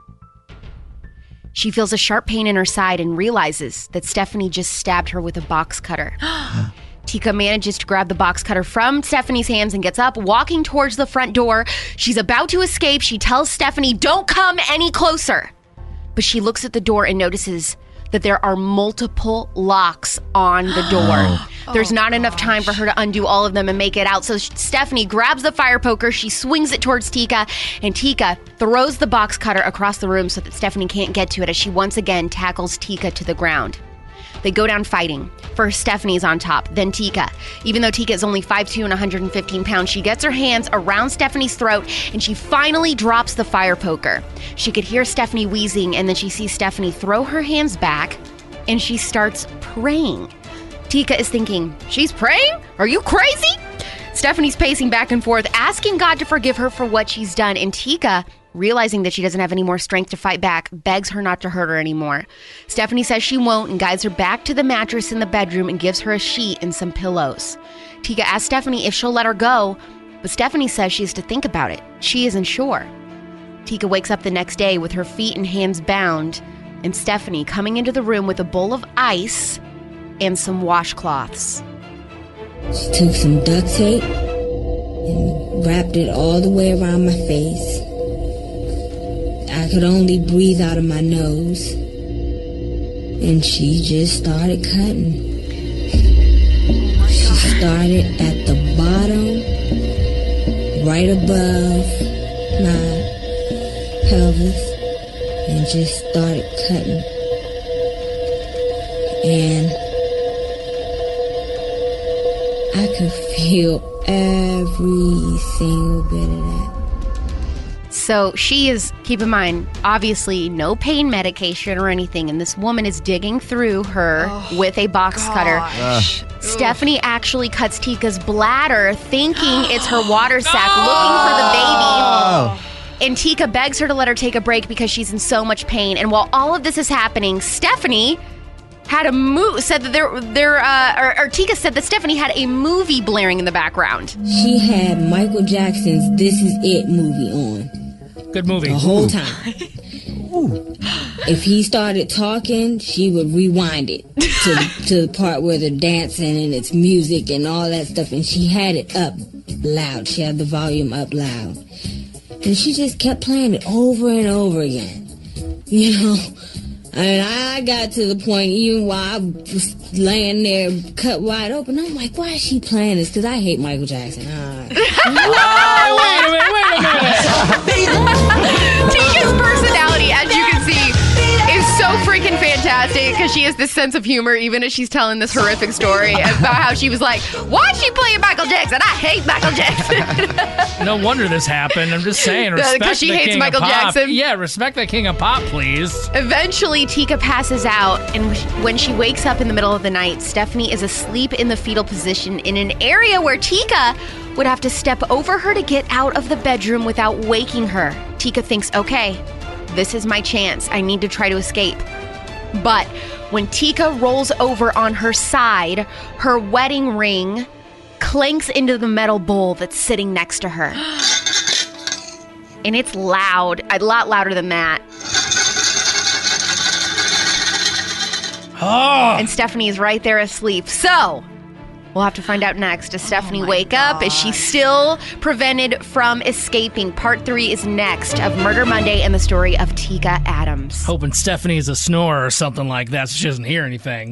She feels a sharp pain in her side and realizes that Stephanie just stabbed her with a box cutter. Tika manages to grab the box cutter from Stephanie's hands and gets up, walking towards the front door. She's about to escape. She tells Stephanie, "Don't come any closer." But she looks at the door and notices that there are multiple locks on the door. There's not enough time for her to undo all of them and make it out. So Stephanie grabs the fire poker, she swings it towards Tika, and Tika throws the box cutter across the room so that Stephanie can't get to it as she once again tackles Tika to the ground. They go down fighting. First, Stephanie's on top, then Tika. Even though Tika is only 5'2" and 115 pounds, she gets her hands around Stephanie's throat and she finally drops the fire poker. She could hear Stephanie wheezing, and then she sees Stephanie throw her hands back and she starts praying. Tika is thinking, "She's praying? Are you crazy?" Stephanie's pacing back and forth, asking God to forgive her for what she's done, and Tika, realizing that she doesn't have any more strength to fight back, begs her not to hurt her anymore. Stephanie says she won't and guides her back to the mattress in the bedroom and gives her a sheet and some pillows. Tika asks Stephanie if she'll let her go, but Stephanie says she has to think about it. She isn't sure. Tika wakes up the next day with her feet and hands bound, and Stephanie coming into the room with a bowl of ice and some washcloths. She took some duct tape and wrapped it all the way around my face. I could only breathe out of my nose. And she just started cutting. She started at the bottom, right above my pelvis, and just started cutting. And I could feel every single bit of that. So she is, keep in mind, obviously no pain medication or anything, and this woman is digging through her with a box cutter. Stephanie actually cuts Tika's bladder, thinking it's her water sac, looking for the baby. And Tika begs her to let her take a break because she's in so much pain. And while all of this is happening, Stephanie had a said that Tika said that Stephanie had a movie blaring in the background. She had Michael Jackson's "This Is It" movie on. Good movie. The whole time. If he started talking, she would rewind it to the part where they're dancing and it's music and all that stuff. And she had it up loud. She had the volume up loud. And she just kept playing it over and over again. You know? And I got to the point, even while I was laying there cut wide open, I'm like, why is she playing this? Because I hate Michael Jackson. Wait a minute. Tika's personality, as you can see, is so freaking fantastic because she has this sense of humor even as she's telling this horrific story about how she was like, why is she playing Michael Jackson? I hate Michael Jackson. No wonder this happened. I'm just saying, respect because she the hates king Michael of pop. Jackson. Yeah, respect the king of pop, please. Eventually, Tika passes out, and when she wakes up in the middle of the night, Stephanie is asleep in the fetal position in an area where Tika would have to step over her to get out of the bedroom without waking her. Tika thinks, okay, this is my chance. I need to try to escape. But When Tika rolls over on her side, her wedding ring clanks into the metal bowl that's sitting next to her. And it's loud, a lot louder than that. And Stephanie is right there asleep. So, we'll have to find out next. Does Stephanie wake up? Is she still prevented from escaping? Part 3 is next of Murder Monday and the story of Tika Adams. Hoping Stephanie is a snorer or something like that so she doesn't hear anything.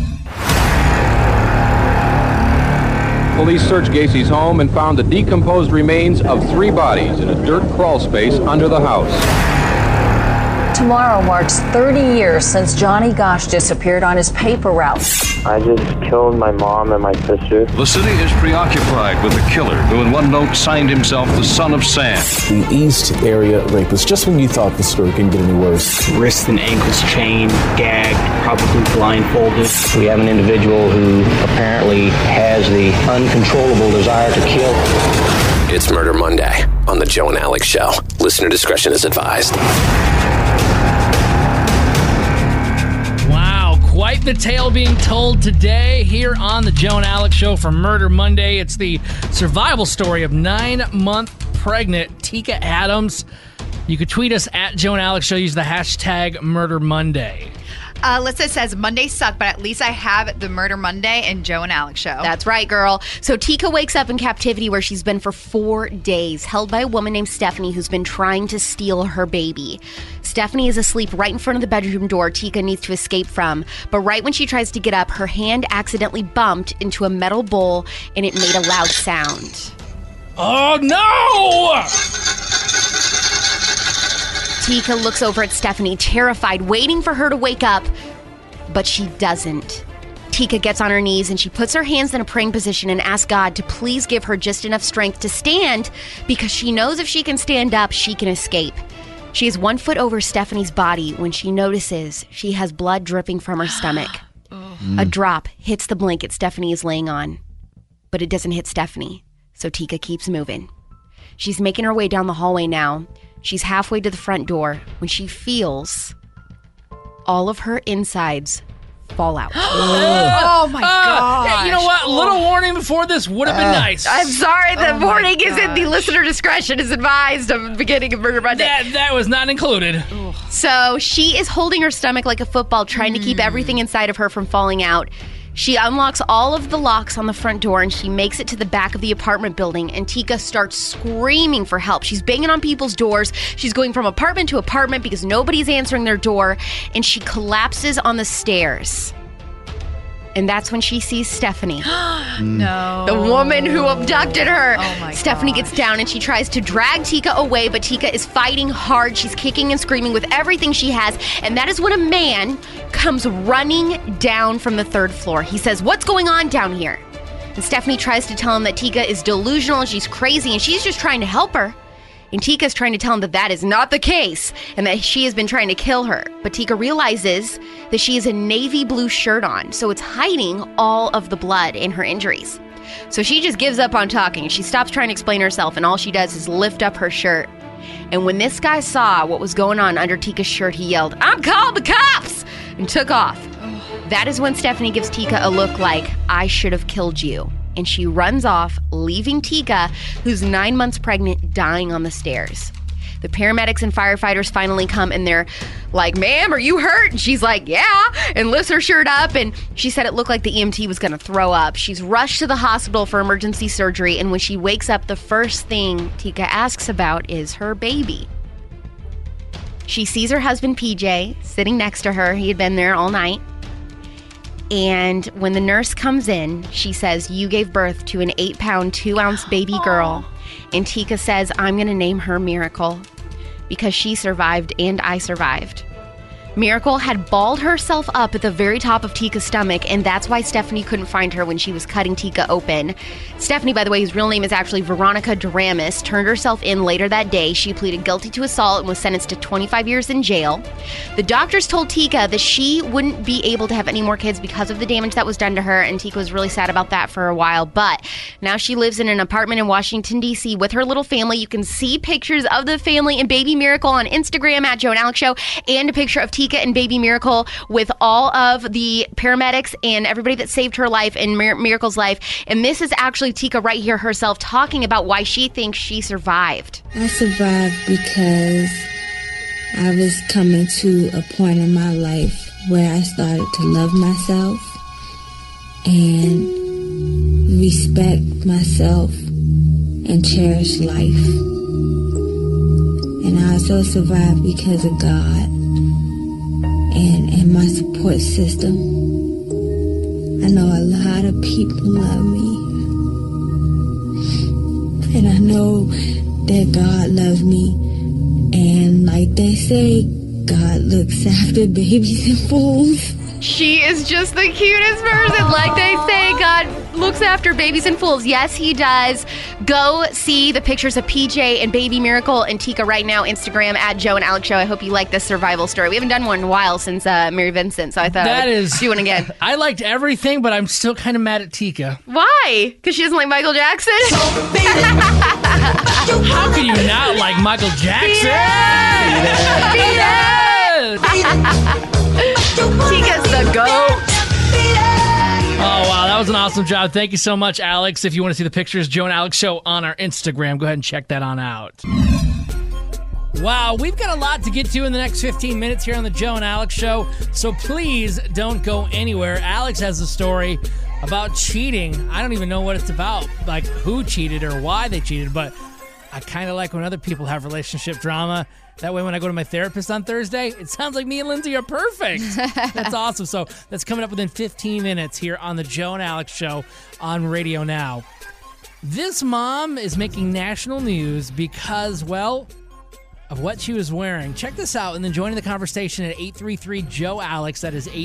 Police searched Gacy's home and found the decomposed remains of 3 bodies in a dirt crawl space under the house. Tomorrow marks 30 years since Johnny Gosch disappeared on his paper route. I just killed my mom and my sister. The city is preoccupied with the killer who in one note signed himself the Son of Sam. The East Area Rapist, just when you thought the story couldn't get any worse. Wrists and ankles chained, gagged, probably blindfolded. We have an individual who apparently has the uncontrollable desire to kill. It's Murder Monday on the Joe and Alex Show. Listener discretion is advised. Wow, quite the tale being told today here on the Joe and Alex Show for Murder Monday. It's the survival story of 9-month pregnant Tika Adams. You could tweet us at Joe and Alex Show. Use the hashtag Murder Monday. Alyssa says, Mondays suck, but at least I have the Murder Monday and Joe and Alex Show. That's right, girl. So Tika wakes up in captivity where she's been for 4 days, held by a woman named Stephanie who's been trying to steal her baby. Stephanie is asleep right in front of the bedroom door Tika needs to escape from. But right when she tries to get up, her hand accidentally bumped into a metal bowl and it made a loud sound. Oh, no! Tika looks over at Stephanie, terrified, waiting for her to wake up, but she doesn't. Tika gets on her knees and she puts her hands in a praying position and asks God to please give her just enough strength to stand because she knows if she can stand up, she can escape. She is 1 foot over Stephanie's body when she notices she has blood dripping from her stomach. A drop hits the blanket Stephanie is laying on, but it doesn't hit Stephanie, so Tika keeps moving. She's making her way down the hallway now. She's halfway to the front door when she feels all of her insides fall out. Oh my God. You know what? A little warning before this would have been nice. I'm sorry, the warning is in the listener discretion is advised of the beginning of Murder Monday. That was not included. So she is holding her stomach like a football, trying to keep everything inside of her from falling out. She unlocks all of the locks on the front door and she makes it to the back of the apartment building and Tika starts screaming for help. She's banging on people's doors. She's going from apartment to apartment because nobody's answering their door and she collapses on the stairs. And that's when she sees Stephanie. No. The woman who abducted her. Oh my Stephanie gets down and she tries to drag Tika away, but Tika is fighting hard. She's kicking and screaming with everything she has. And that is when a man comes running down from the 3rd floor. He says, "What's going on down here?" And Stephanie tries to tell him that Tika is delusional and she's crazy and she's just trying to help her. And Tika's trying to tell him that that is not the case and that she has been trying to kill her. But Tika realizes that she has a navy blue shirt on, so it's hiding all of the blood in her injuries. So she just gives up on talking. She stops trying to explain herself, and all she does is lift up her shirt. And when this guy saw what was going on under Tika's shirt, he yelled, "I'm calling the cops!" and took off. That is when Stephanie gives Tika a look like, "I should have killed you." And she runs off, leaving Tika, who's 9 months pregnant, dying on the stairs. The paramedics and firefighters finally come and they're like, "Ma'am, are you hurt?" And she's like, "Yeah," and lifts her shirt up. And she said it looked like the EMT was going to throw up. She's rushed to the hospital for emergency surgery. And when she wakes up, the first thing Tika asks about is her baby. She sees her husband, PJ, sitting next to her. He had been there all night. And when the nurse comes in, she says, "You gave birth to an 8-pound, 2-ounce baby girl." And Tika says, "I'm going to name her Miracle because she survived and I survived." Miracle had balled herself up at the very top of Tika's stomach, and that's why Stephanie couldn't find her when she was cutting Tika open. Stephanie, by the way, whose real name is actually Veronica Duramis, turned herself in later that day. She pleaded guilty to assault and was sentenced to 25 years in jail. The doctors told Tika that she wouldn't be able to have any more kids because of the damage that was done to her, and Tika was really sad about that for a while. But now she lives in an apartment in Washington, D.C. with her little family. You can see pictures of the family and baby Miracle on Instagram at Joe and Alex Show, and a picture of Tika Tika and baby Miracle with all of the paramedics and everybody that saved her life and Miracle's life. And this is actually Tika right here herself talking about why she thinks she survived. I survived because I was coming to a point in my life where I started to love myself and respect myself and cherish life. And I also survived because of God and my support system. I know a lot of people love me. And I know that God loves me. And like they say, God looks after babies and fools. She is just the cutest person. Like they say, God looks after babies and fools. Yes, he does. Go see the pictures of PJ and baby Miracle and Tika right now. Instagram at Joe and Alex Show. I hope you like this survival story. We haven't done one in a while since Mary Vincent, so I thought I would do one again. I liked everything, but I'm still kind of mad at Tika. Why? Because she doesn't like Michael Jackson? How can you not like Michael Jackson? Tika's the GOAT. Oh, wow. That was an awesome job. Thank you so much, Alex. If you want to see the pictures, Joe and Alex Show on our Instagram, go ahead and check that on out. Wow, we've got a lot to get to in the next 15 minutes here on the Joe and Alex Show, so please don't go anywhere. Alex has a story about cheating. I don't even know what it's about, like who cheated or why they cheated, but I kind of like when other people have relationship drama. That way when I go to my therapist on Thursday, it sounds like me and Lindsay are perfect. That's awesome. So that's coming up within 15 minutes here on the Joe and Alex Show on Radio Now. This mom is making national news because, well, of what she was wearing. Check this out and then join the conversation at 833-JOE-ALEX. That is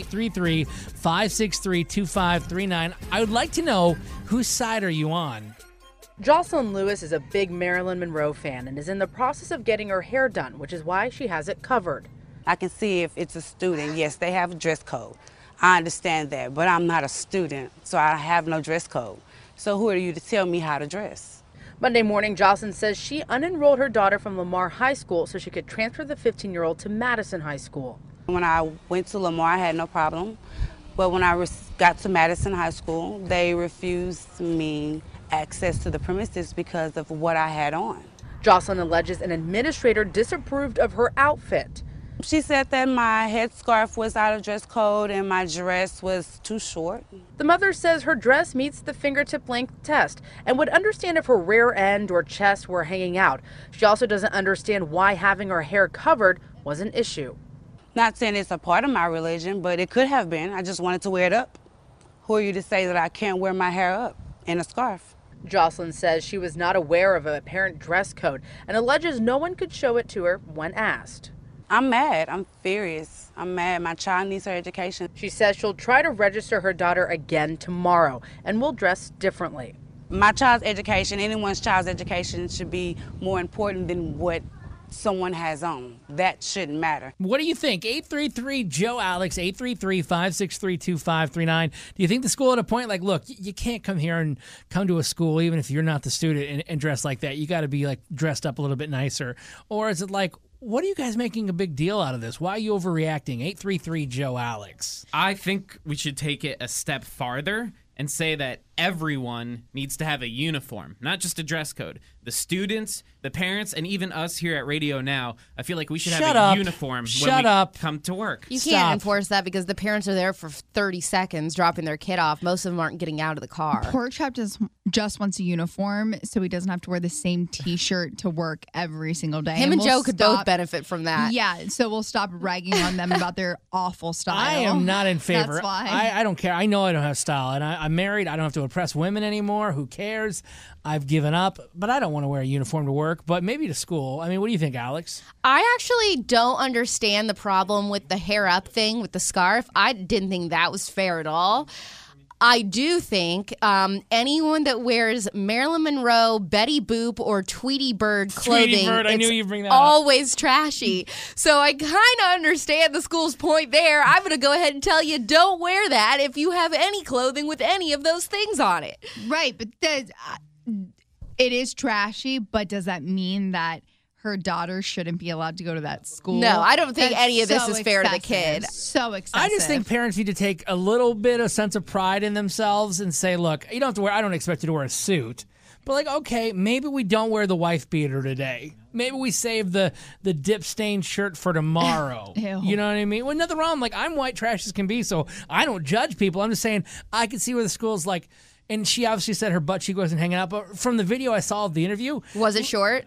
833-563-2539. I would like to know, whose side are you on? Jocelyn Lewis is a big Marilyn Monroe fan and is in the process of getting her hair done, which is why she has it covered. I can see if it's a student, yes, they have a dress code. I understand that, but I'm not a student, so I have no dress code. So who are you to tell me how to dress? Monday morning, Jocelyn says she unenrolled her daughter from Lamar High School so she could transfer the 15-year-old to Madison High School. When I went to Lamar, I had no problem. But when I got to Madison High School, they refused me access to the premises because of what I had on. Jocelyn alleges an administrator disapproved of her outfit. She said that my headscarf was out of dress code and my dress was too short. The mother says her dress meets the fingertip length test and would understand if her rear end or chest were hanging out. She also doesn't understand why having her hair covered was an issue. Not saying it's a part of my religion, but it could have been. I just wanted to wear it up. Who are you to say that I can't wear my hair up in a scarf? Jocelyn says she was not aware of a parent dress code and alleges no one could show it to her when asked. I'm mad. I'm furious. I'm mad. My child needs her education. She says she'll try to register her daughter again tomorrow and will dress differently. My child's education, anyone's child's education, should be more important than what someone has on. That shouldn't matter. What do you think? 833-JOE-ALEX, 833-563-2539. Do you think the school at a point, like, look, you can't come here and come to a school, even if you're not the student, and dress like that? You got to be, like, dressed up a little bit nicer. Or is it like, what are you guys making a big deal out of this? Why are you overreacting? 833-JOE-ALEX. I think we should take it a step farther and say that everyone needs to have a uniform, not just a dress code. The students, the parents, and even us here at Radio Now, I feel like we should have a uniform when we come to work. You can't enforce that because the parents are there for 30 seconds dropping their kid off. Most of them aren't getting out of the car. Pork Chop just wants a uniform so he doesn't have to wear the same T-shirt to work every single day. Him and Joe could both benefit from that. Yeah, so we'll stop ragging on them about their awful style. I am not in favor. That's why. I don't care. I know I don't have style, and I'm married. I don't have to impress women anymore. Who cares? I've given up, but I don't want to wear a uniform to work, but maybe to school. I mean, what do you think, Alex? I actually don't understand the problem with the hair up thing with the scarf. I didn't think that was fair at all. I do think anyone that wears Marilyn Monroe, Betty Boop, or Tweety Bird clothing, Tweety Bird, I knew you'd bring that up. Always trashy. So I kind of understand the school's point there. I'm going to go ahead and tell you, don't wear that if you have any clothing with any of those things on it. Right, but it is trashy, but does that mean that her daughter shouldn't be allowed to go to that school. No, I don't think That's any of this so is fair to the excessive. kid. So excessive. I just think parents need to take a little bit of sense of pride in themselves and say, look, you don't have to wear, I don't expect you to wear a suit. But like, okay, maybe we don't wear the wife beater today. Maybe we save the dip-stained shirt for tomorrow. Ew. You know what I mean? Well, nothing wrong. Like, I'm white trash as can be, so I don't judge people. I'm just saying I can see where the school's like, and she obviously said her butt cheek wasn't hanging out, but from the video I saw of the interview, was it short?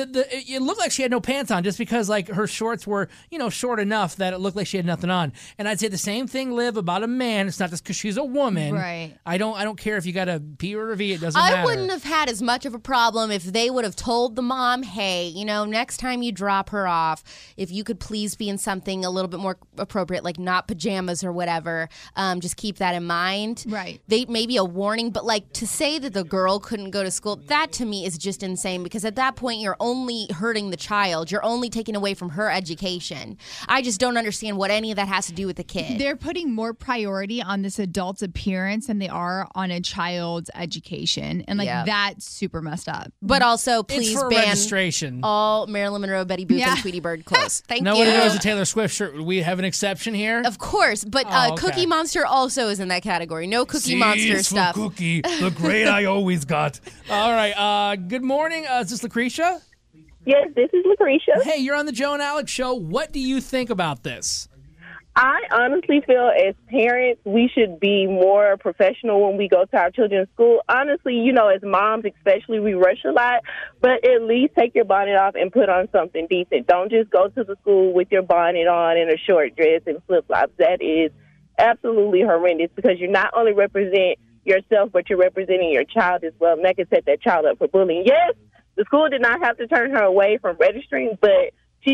It looked like she had no pants on, just because like her shorts were, short enough that it looked like she had nothing on. And I'd say the same thing, Liv, about a man. It's not just because she's a woman, right? I don't care if you got a P or a V. It doesn't matter. I wouldn't have had as much of a problem if they would have told the mom, hey, next time you drop her off, if you could please be in something a little bit more appropriate, like not pajamas or whatever. Just keep that in mind. Right. They maybe a warning, but like to say that the girl couldn't go to school, that to me is just insane, because at that point you're only hurting the child. You're only taking away from her education. I just don't understand what any of that has to do with the kid. They're putting more priority on this adult's appearance than they are on a child's education. And that's super messed up. But also, please it's for ban registration. all Marilyn Monroe, Betty Boop, and Tweety Bird clothes. Thank now, you. what if it was a Taylor Swift shirt? Would we have an exception here? Of course, but okay. Cookie Monster also is in that category. No Cookie Monster stuff. Cookie, the grade I always got. All right. Good morning. Is this Lucretia? Yes, this is Lucretia. Hey, you're on the Joe and Alex show. What do you think about this? I honestly feel as parents, we should be more professional when we go to our children's school. Honestly, as moms especially, we rush a lot, but at least take your bonnet off and put on something decent. Don't just go to the school with your bonnet on and a short dress and flip-flops. That is absolutely horrendous, because you not only represent yourself, but you're representing your child as well, and that can set that child up for bullying. Yes, the school did not have to turn her away from registering, but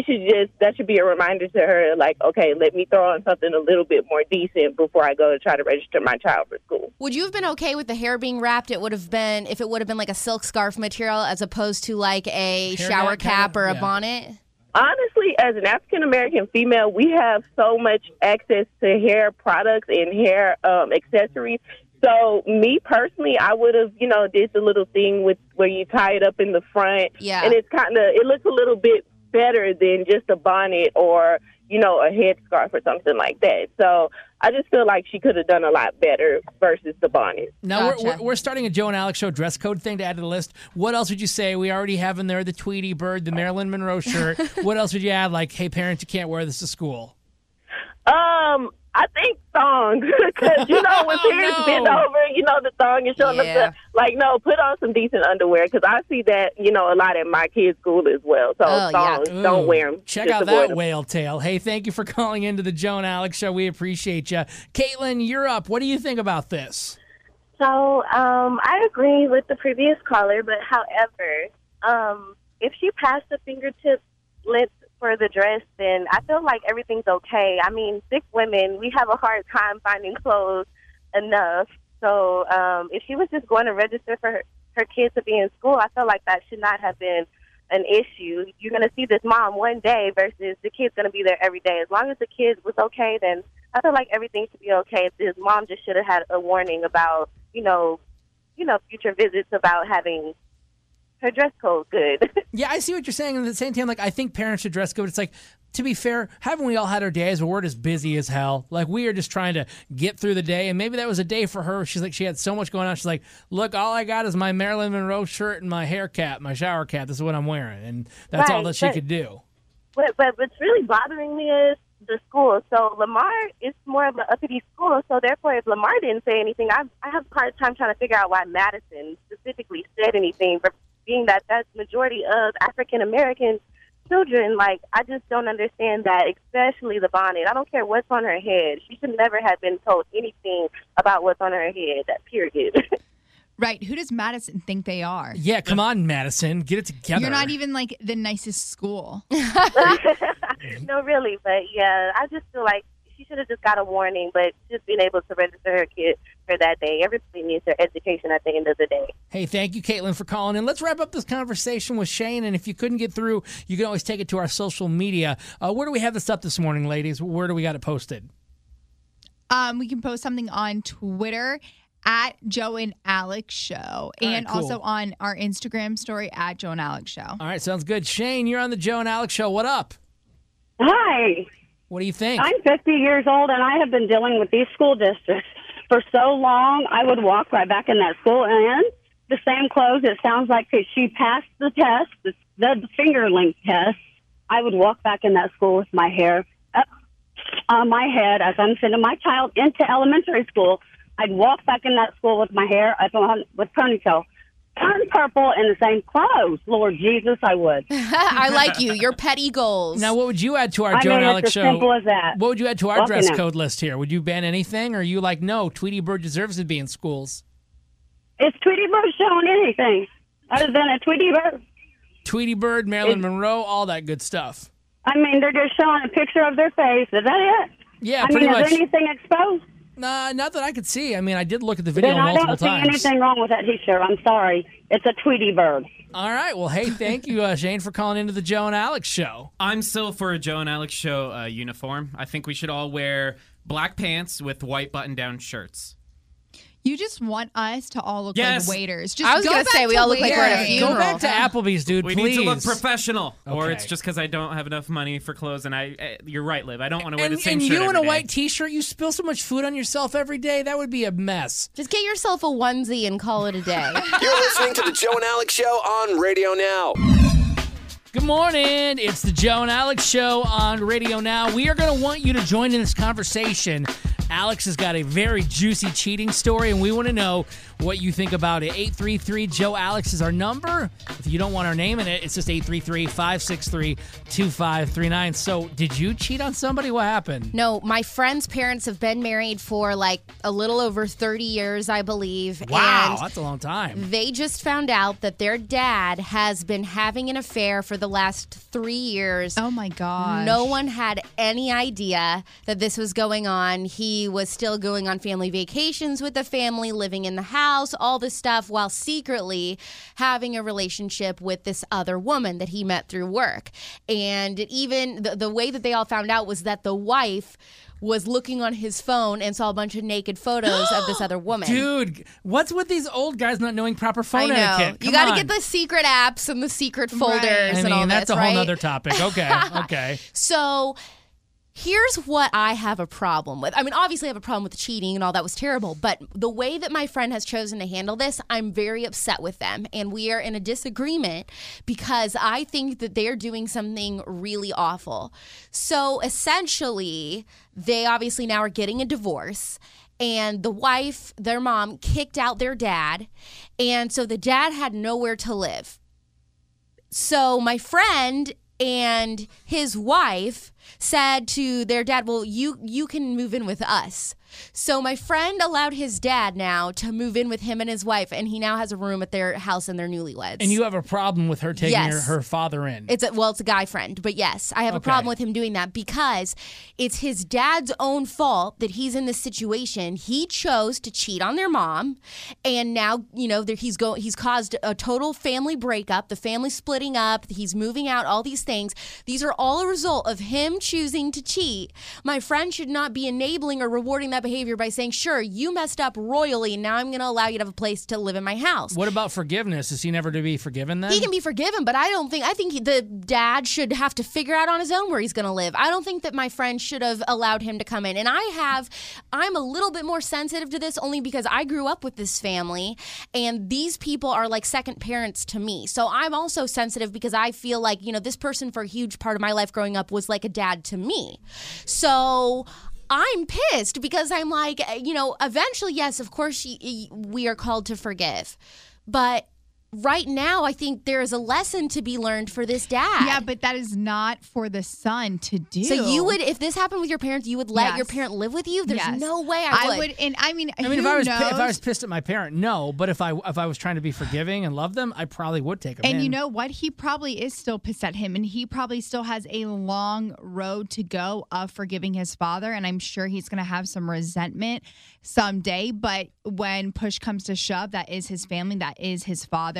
that should be a reminder to her, like, okay, let me throw on something a little bit more decent before I go to try to register my child for school. Would you have been okay with the hair being wrapped? It would have been, if it would have been like a silk scarf material as opposed to like a shower cap or a bonnet? Honestly, as an African-American female, we have so much access to hair products and hair accessories. So me personally, I would have, did the little thing with where you tie it up in the front. Yeah. And it looks a little bit better than just a bonnet or, a headscarf or something like that. So I just feel like she could have done a lot better versus the bonnet. Now, we're starting a Joe and Alex show dress code thing to add to the list. What else would you say? We already have in there the Tweety Bird, the Marilyn Monroe shirt. What else would you add? Like, hey, parents, you can't wear this to school. I think thongs, because, when parents bend over, the thong is showing up. Put on some decent underwear, because I see that, a lot at my kids' school as well. So thongs, don't wear them. Check out that whale tail. Hey, thank you for calling into the Joe and Alex show. We appreciate you. Caitlin, you're up. What do you think about this? So I agree with the previous caller, but however, if she passed the fingertip length for the dress, then I feel like everything's okay. I mean, sick women, we have a hard time finding clothes enough. So if she was just going to register for her kids to be in school, I feel like that should not have been an issue. You're going to see this mom one day versus the kid's going to be there every day. As long as the kid was okay, then I feel like everything should be okay. This mom just should have had a warning about, future visits about having her dress code good. Yeah, I see what you're saying. And at the same time, I think parents should dress code. It's like, to be fair, haven't we all had our days where we're just busy as hell? Like, we are just trying to get through the day. And maybe that was a day for her. She's like, she had so much going on. She's like, look, all I got is my Marilyn Monroe shirt and my hair cap, my shower cap. This is what I'm wearing. And that's all that she could do. But what's really bothering me is the school. So Lamar is more of an uppity school. So therefore, if Lamar didn't say anything, I have a hard time trying to figure out why Madison specifically said anything, for being that that's majority of African-American children. Like, I just don't understand that, especially the bonnet. I don't care what's on her head. She should never have been told anything about what's on her head, that period. Right. Who does Madison think they are? Yeah, come on, Madison. Get it together. You're not even like the nicest school. No, really. But yeah, I just feel like she should have just got a warning, but just being able to register her kid for that day. Everybody needs their education at the end of the day. Hey, thank you, Caitlin, for calling in. Let's wrap up this conversation with Shane. And if you couldn't get through, you can always take it to our social media. Where do we have this up this morning, ladies? Where do we got it posted? We can post something on Twitter at Joe and Alex Show, and cool. also on our Instagram story at Joe and Alex Show. All right, sounds good. Shane, you're on the Joe and Alex Show. What up? Hi. What do you think? I'm 50 years old, and I have been dealing with these school districts for so long. I would walk right back in that school and the same clothes. It sounds like she passed the test, the finger length test. I would walk back in that school with my hair up on my head as I'm sending my child into elementary school. I'd walk back in that school with my hair up on with ponytail, turn purple in the same clothes. Lord Jesus, I would. I like you. Your petty goals. Now, what would you add to our Joe and Alex it's Show? as simple as that. What would you add to our Walking dress in. code list here? Would you ban anything, or are you like, no, Tweety Bird deserves to be in schools? Is Tweety Bird showing anything other than a Tweety Bird? Tweety Bird, Marilyn Monroe, all that good stuff. I mean, they're just showing a picture of their face. Is that it? Yeah, I pretty mean, much. is anything exposed? Not that I could see. I mean, I did look at the video Then I multiple don't see times. anything wrong with that T-shirt. I'm sorry. It's a Tweety Bird. All right. Well, hey, thank you, Shane, for calling into the Joe and Alex Show. I'm still for a Joe and Alex Show uniform. I think we should all wear black pants with white button-down shirts. You just want us to all look Yes. like waiters. Just I was go going to back say, we all look like we're at a waitering. funeral. Go back to Applebee's, dude, We please. need to look professional, or Okay. it's just because I don't have enough money for clothes. And you're right, Liv. I don't want to wear And, the same and shirt you in every a day. white T-shirt, you spill so much food on yourself every day, that would be a mess. Just get yourself a onesie and call it a day. You're listening to the Joe and Alex Show on Radio Now. Good morning. It's the Joe and Alex Show on Radio Now. We are going to want you to join in this conversation. Alex has got a very juicy cheating story, and we want to know what you think about it. 833-JOE-ALEX is our number. If you don't want our name in it, it's just 833-563-2539. So, did you cheat on somebody? What happened? No, my friend's parents have been married for like a little over 30 years, I believe. Wow, And that's a long time. they just found out that their dad has been having an affair for the last 3 years. Oh my gosh. No one had any idea that this was going on. He was still going on family vacations with the family, living in the house, all this stuff, while secretly having a relationship with this other woman that he met through work. And even the way that they all found out was that the wife was looking on his phone and saw a bunch of naked photos of this other woman. Dude, what's with these old guys not knowing proper I phone know. etiquette? You Come got to on. get the secret apps and the secret folders I and all mean, this, that's a right? whole other topic. Okay, okay. So here's what I have a problem with. I mean, obviously I have a problem with the cheating and all that was terrible, but the way that my friend has chosen to handle this, I'm very upset with them. And we are in a disagreement because I think that they're doing something really awful. So essentially, they obviously now are getting a divorce. And the wife, their mom, kicked out their dad. And so the dad had nowhere to live. So my friend and his wife said to their dad, well, you can move in with us. So my friend allowed his dad now to move in with him and his wife, and he now has a room at their house and their newlyweds. And you have a problem with her taking Yes. her father in. It's a guy friend, but yes, I have a Okay. problem with him doing that because it's his dad's own fault that he's in this situation. He chose to cheat on their mom, and now he's caused a total family breakup, the family splitting up, he's moving out, all these things. These are all a result of him choosing to cheat. My friend should not be enabling or rewarding that behavior by saying, "Sure, you messed up royally, and now I'm going to allow you to have a place to live in my house." What about forgiveness? Is he never to be forgiven then? He can be forgiven, but I think the dad should have to figure out on his own where he's going to live. I don't think that my friend should have allowed him to come in. And I'm a little bit more sensitive to this only because I grew up with this family and these people are like second parents to me. So I'm also sensitive because I feel like, this person for a huge part of my life growing up was like a dad to me. So I'm pissed because I'm like, eventually, yes, of course, we are called to forgive. But right now, I think there is a lesson to be learned for this dad. Yeah, but that is not for the son to do. So you would, if this happened with your parents, you would let Yes. your parent live with you? There's Yes. no way I would. And I mean, I mean, if I was pissed at my parent, no. But if I was trying to be forgiving and love them, I probably would take them in. And you know what? He probably is still pissed at him, and he probably still has a long road to go of forgiving his father. And I'm sure he's going to have some resentment someday. But when push comes to shove, that is his family, that is his father.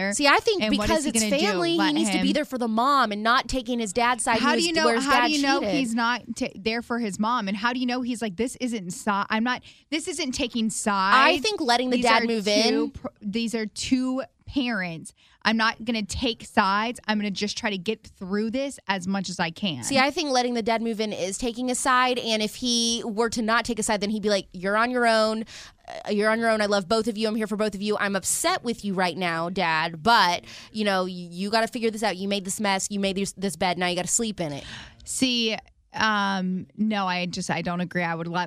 father. See, I think and what because is he it's gonna do? family, Let he needs to him- be there for the mom and not taking his dad's side. How do you know? Where his How dad do you know cheated. he's not there for his mom? And how do you know he's like, this isn't I'm not. This isn't taking sides. I think letting the These dad are move two in. These are two parents. I'm not going to take sides. I'm going to just try to get through this as much as I can. See, I think letting the dad move in is taking a side. And if he were to not take a side, then he'd be like, you're on your own. You're on your own. I love both of you. I'm here for both of you. I'm upset with you right now, Dad. But, you got to figure this out. You made this mess. You made this bed. Now you got to sleep in it. See, no, I don't agree. I would let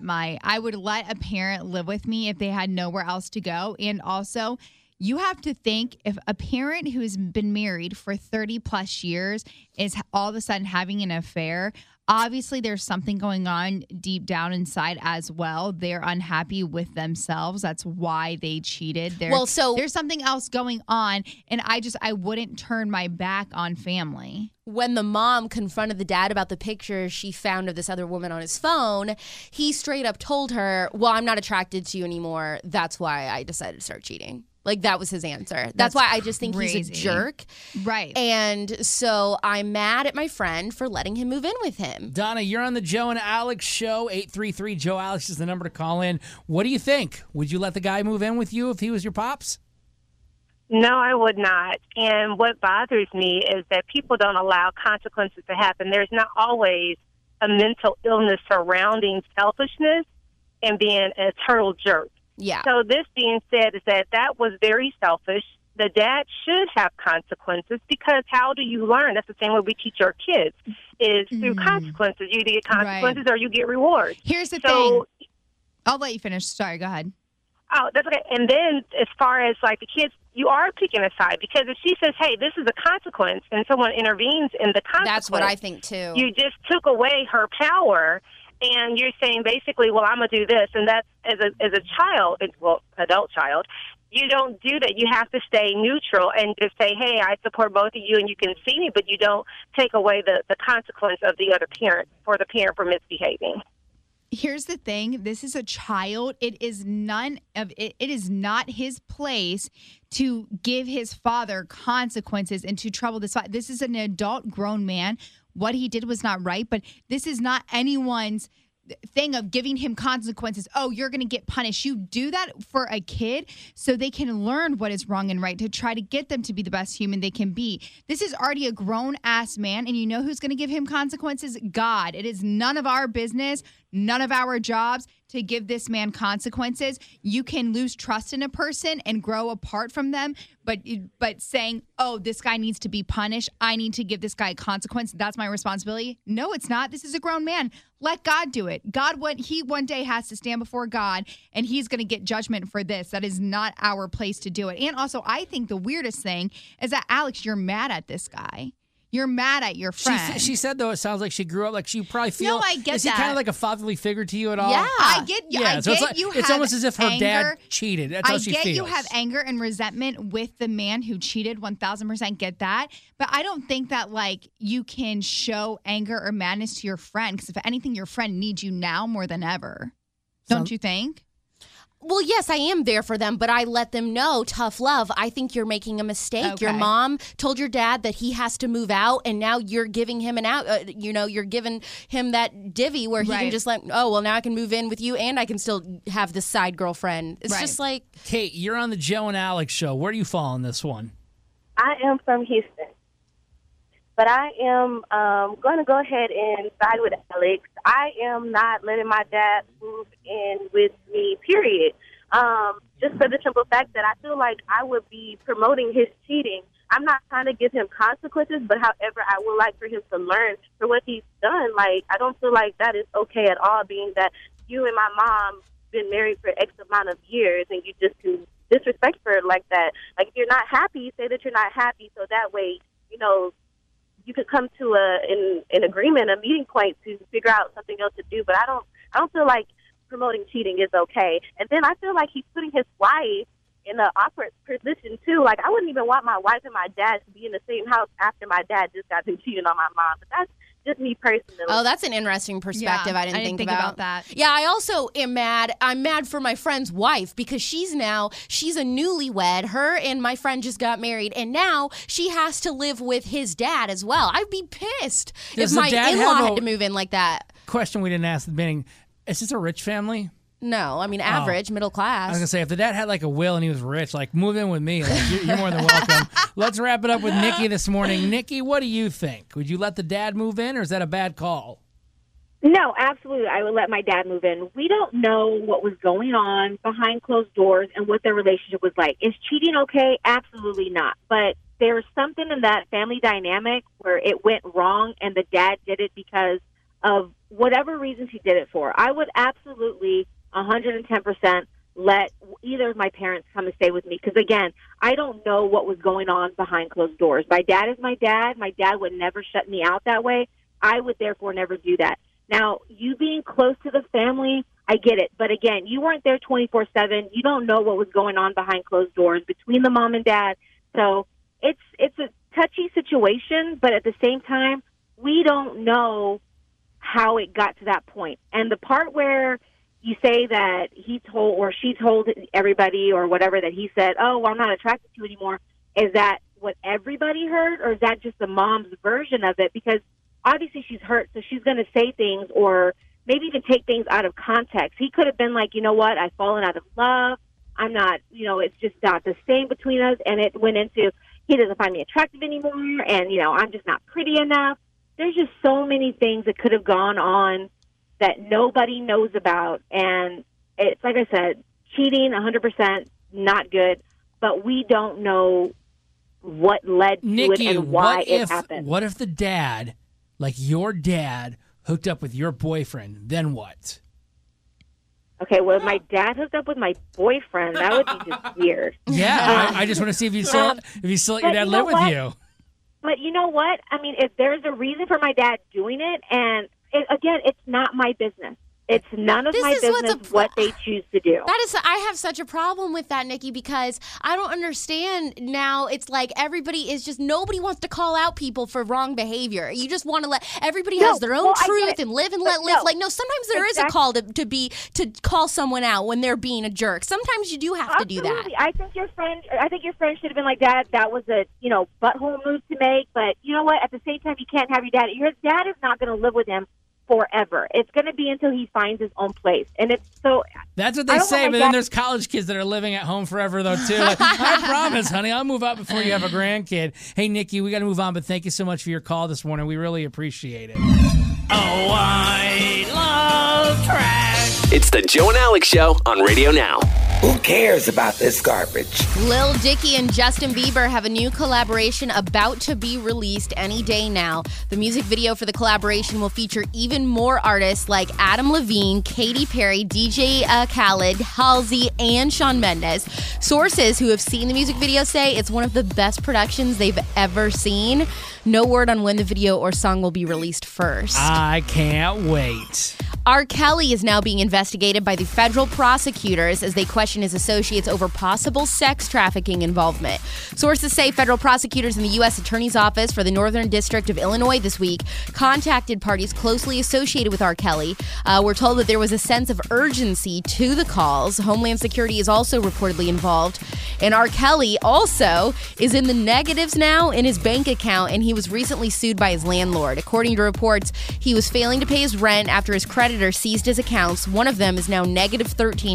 a parent live with me if they had nowhere else to go. And also, you have to think, if a parent who has been married for 30 plus years is all of a sudden having an affair, obviously there's something going on deep down inside as well. They're unhappy with themselves. That's why they cheated. There's something else going on. And I wouldn't turn my back on family. When the mom confronted the dad about the pictures she found of this other woman on his phone, he straight up told her, well, I'm not attracted to you anymore. That's why I decided to start cheating. Like, that was his answer. That's why I just think he's a jerk. Right. And so I'm mad at my friend for letting him move in with him. Donna, you're on the Joe and Alex show. 833-JOE-ALEX is the number to call in. What do you think? Would you let the guy move in with you if he was your pops? No, I would not. And what bothers me is that people don't allow consequences to happen. There's not always a mental illness surrounding selfishness and being a total jerk. Yeah. So this being said is that was very selfish. The dad should have consequences because how do you learn? That's the same way we teach our kids is through consequences. You either get consequences or you get rewards. Here's the thing. I'll let you finish. Sorry, go ahead. Oh, that's okay. And then as far as like the kids, you are picking a side because if she says, hey, this is a consequence and someone intervenes in the consequence. That's what I think too. You just took away her power. And you're saying basically, well, I'm going to do this. And that's as a child, adult child, you don't do that. You have to stay neutral and just say, hey, I support both of you and you can see me, but you don't take away the consequence of the other parent for misbehaving. Here's the thing. This is a child. It is not his place to give his father consequences and to trouble this. This is an adult grown man. What he did was not right, but this is not anyone's thing of giving him consequences. Oh, you're going to get punished. You do that for a kid so they can learn what is wrong and right to try to get them to be the best human they can be. This is already a grown-ass man, and you know who's going to give him consequences? God. It is none of our business, none of our jobs to give this man consequences. You can lose trust in a person and grow apart from them, but saying, oh, this guy needs to be punished, I need to give this guy a consequence, that's my responsibility. No, it's not. This is a grown man. Let God do it. God, he one day has to stand before God, and he's going to get judgment for this. That is not our place to do it. And also, I think the weirdest thing is that, Alex, you're mad at this guy. You're mad at your friend. She said, though, it sounds like she grew up, like she probably feel. No, I get is he that. kind of like a fatherly figure to you at all? Yeah. I get so it's like, you it's have almost as if her anger. dad cheated. That's how she feels. I get you have anger and resentment with the man who cheated, 1,000% get that. But I don't think that, like, you can show anger or madness to your friend because, if anything, your friend needs you now more than ever. Don't you think? Well, yes, I am there for them, but I let them know, tough love, I think you're making a mistake. Okay. Your mom told your dad that he has to move out, and now you're giving him an out. You're giving him that divvy where he can just like, oh, well, now I can move in with you, and I can still have this side girlfriend. It's just like... Kate, you're on the Joe and Alex show. Where do you fall on this one? I am from Houston, but I am going to go ahead and side with Alex. I am not letting my dad move in with me, period. Just for the simple fact that I feel like I would be promoting his cheating. I'm not trying to give him consequences, but however, I would like for him to learn for what he's done. Like, I don't feel like that is okay at all, being that you and my mom been married for X amount of years and you just can disrespect her like that. Like, if you're not happy, say that you're not happy, so that way, you could come to an agreement, a meeting point to figure out something else to do. But I don't feel like promoting cheating is okay. And then I feel like he's putting his wife in an awkward position too. Like, I wouldn't even want my wife and my dad to be in the same house after my dad just got through cheating on my mom. But just me personally. Oh, that's an interesting perspective. Yeah, I didn't think about that. Yeah, I also am mad. I'm mad for my friend's wife because she's a newlywed. Her and my friend just got married, and now she has to live with his dad as well. I'd be pissed if my in-law had to move in like that. Question we didn't ask at the beginning. Is this a rich family? No, I mean average, middle class. I was going to say, if the dad had like a will and he was rich, like move in with me. Like, you're more than welcome. Let's wrap it up with Nikki this morning. Nikki, what do you think? Would you let the dad move in, or is that a bad call? No, absolutely. I would let my dad move in. We don't know what was going on behind closed doors and what their relationship was like. Is cheating okay? Absolutely not. But there was something in that family dynamic where it went wrong and the dad did it because of whatever reasons he did it for. I would absolutely 110% let either of my parents come and stay with me. Because, again, I don't know what was going on behind closed doors. My dad is my dad. My dad would never shut me out that way. I would therefore never do that. Now, you being close to the family, I get it. But, again, you weren't there 24/7. You don't know what was going on behind closed doors between the mom and dad. So it's a touchy situation. But at the same time, we don't know how it got to that point. And the part where you say that he told or she told everybody or whatever that he said, oh, well, I'm not attracted to you anymore, is that what everybody heard, or is that just the mom's version of it? Because obviously she's hurt, so she's going to say things or maybe even take things out of context. He could have been like, you know what, I've fallen out of love. I'm not, it's just not the same between us. And it went into, he doesn't find me attractive anymore, and, I'm just not pretty enough. There's just so many things that could have gone on that nobody knows about. And it's, like I said, cheating, 100% not good, but we don't know what led to Nikki, it and why it happened. What if the dad, like your dad, hooked up with your boyfriend? Then what? Okay, well, if my dad hooked up with my boyfriend, that would be just weird. Yeah, I just want to see if you still let your dad live with you. But you know what? I mean, if there's a reason for my dad doing it, and again, it's not my business. It's none of my business what they choose to do. I have such a problem with that, Nikki, because I don't understand now. It's like nobody wants to call out people for wrong behavior. You just want to let everybody has their own truth and live and let live. Sometimes there is a call to call someone out when they're being a jerk. Sometimes you do have to do that. I think your friend should have been like, Dad, that was a butthole move to make. But you know what? At the same time, you can't have your dad. Your dad is not going to live with him forever. It's going to be until he finds his own place. And it's so... That's what they say, but then there's college kids that are living at home forever, though, too. Like, I promise, honey, I'll move out before you have a grandkid. Hey, Nikki, we got to move on, but thank you so much for your call this morning. We really appreciate it. Oh, I love trash. It's the Joe and Alex Show on Radio Now. Who cares about this garbage? Lil Dicky and Justin Bieber have a new collaboration about to be released any day now. The music video for the collaboration will feature even more artists like Adam Levine, Katy Perry, DJ Khaled, Halsey, and Shawn Mendes. Sources who have seen the music video say it's one of the best productions they've ever seen. No word on when the video or song will be released first. I can't wait. R. Kelly is now being investigated by the federal prosecutors as they question his associates over possible sex trafficking involvement. Sources say federal prosecutors in the U.S. Attorney's Office for the Northern District of Illinois this week contacted parties closely associated with R. Kelly. We're told that there was a sense of urgency to the calls. Homeland Security is also reportedly involved. And R. Kelly also is in the negatives now in his bank account, and he was recently sued by his landlord. According to reports, he was failing to pay his rent after his creditor seized his accounts. One of them is now negative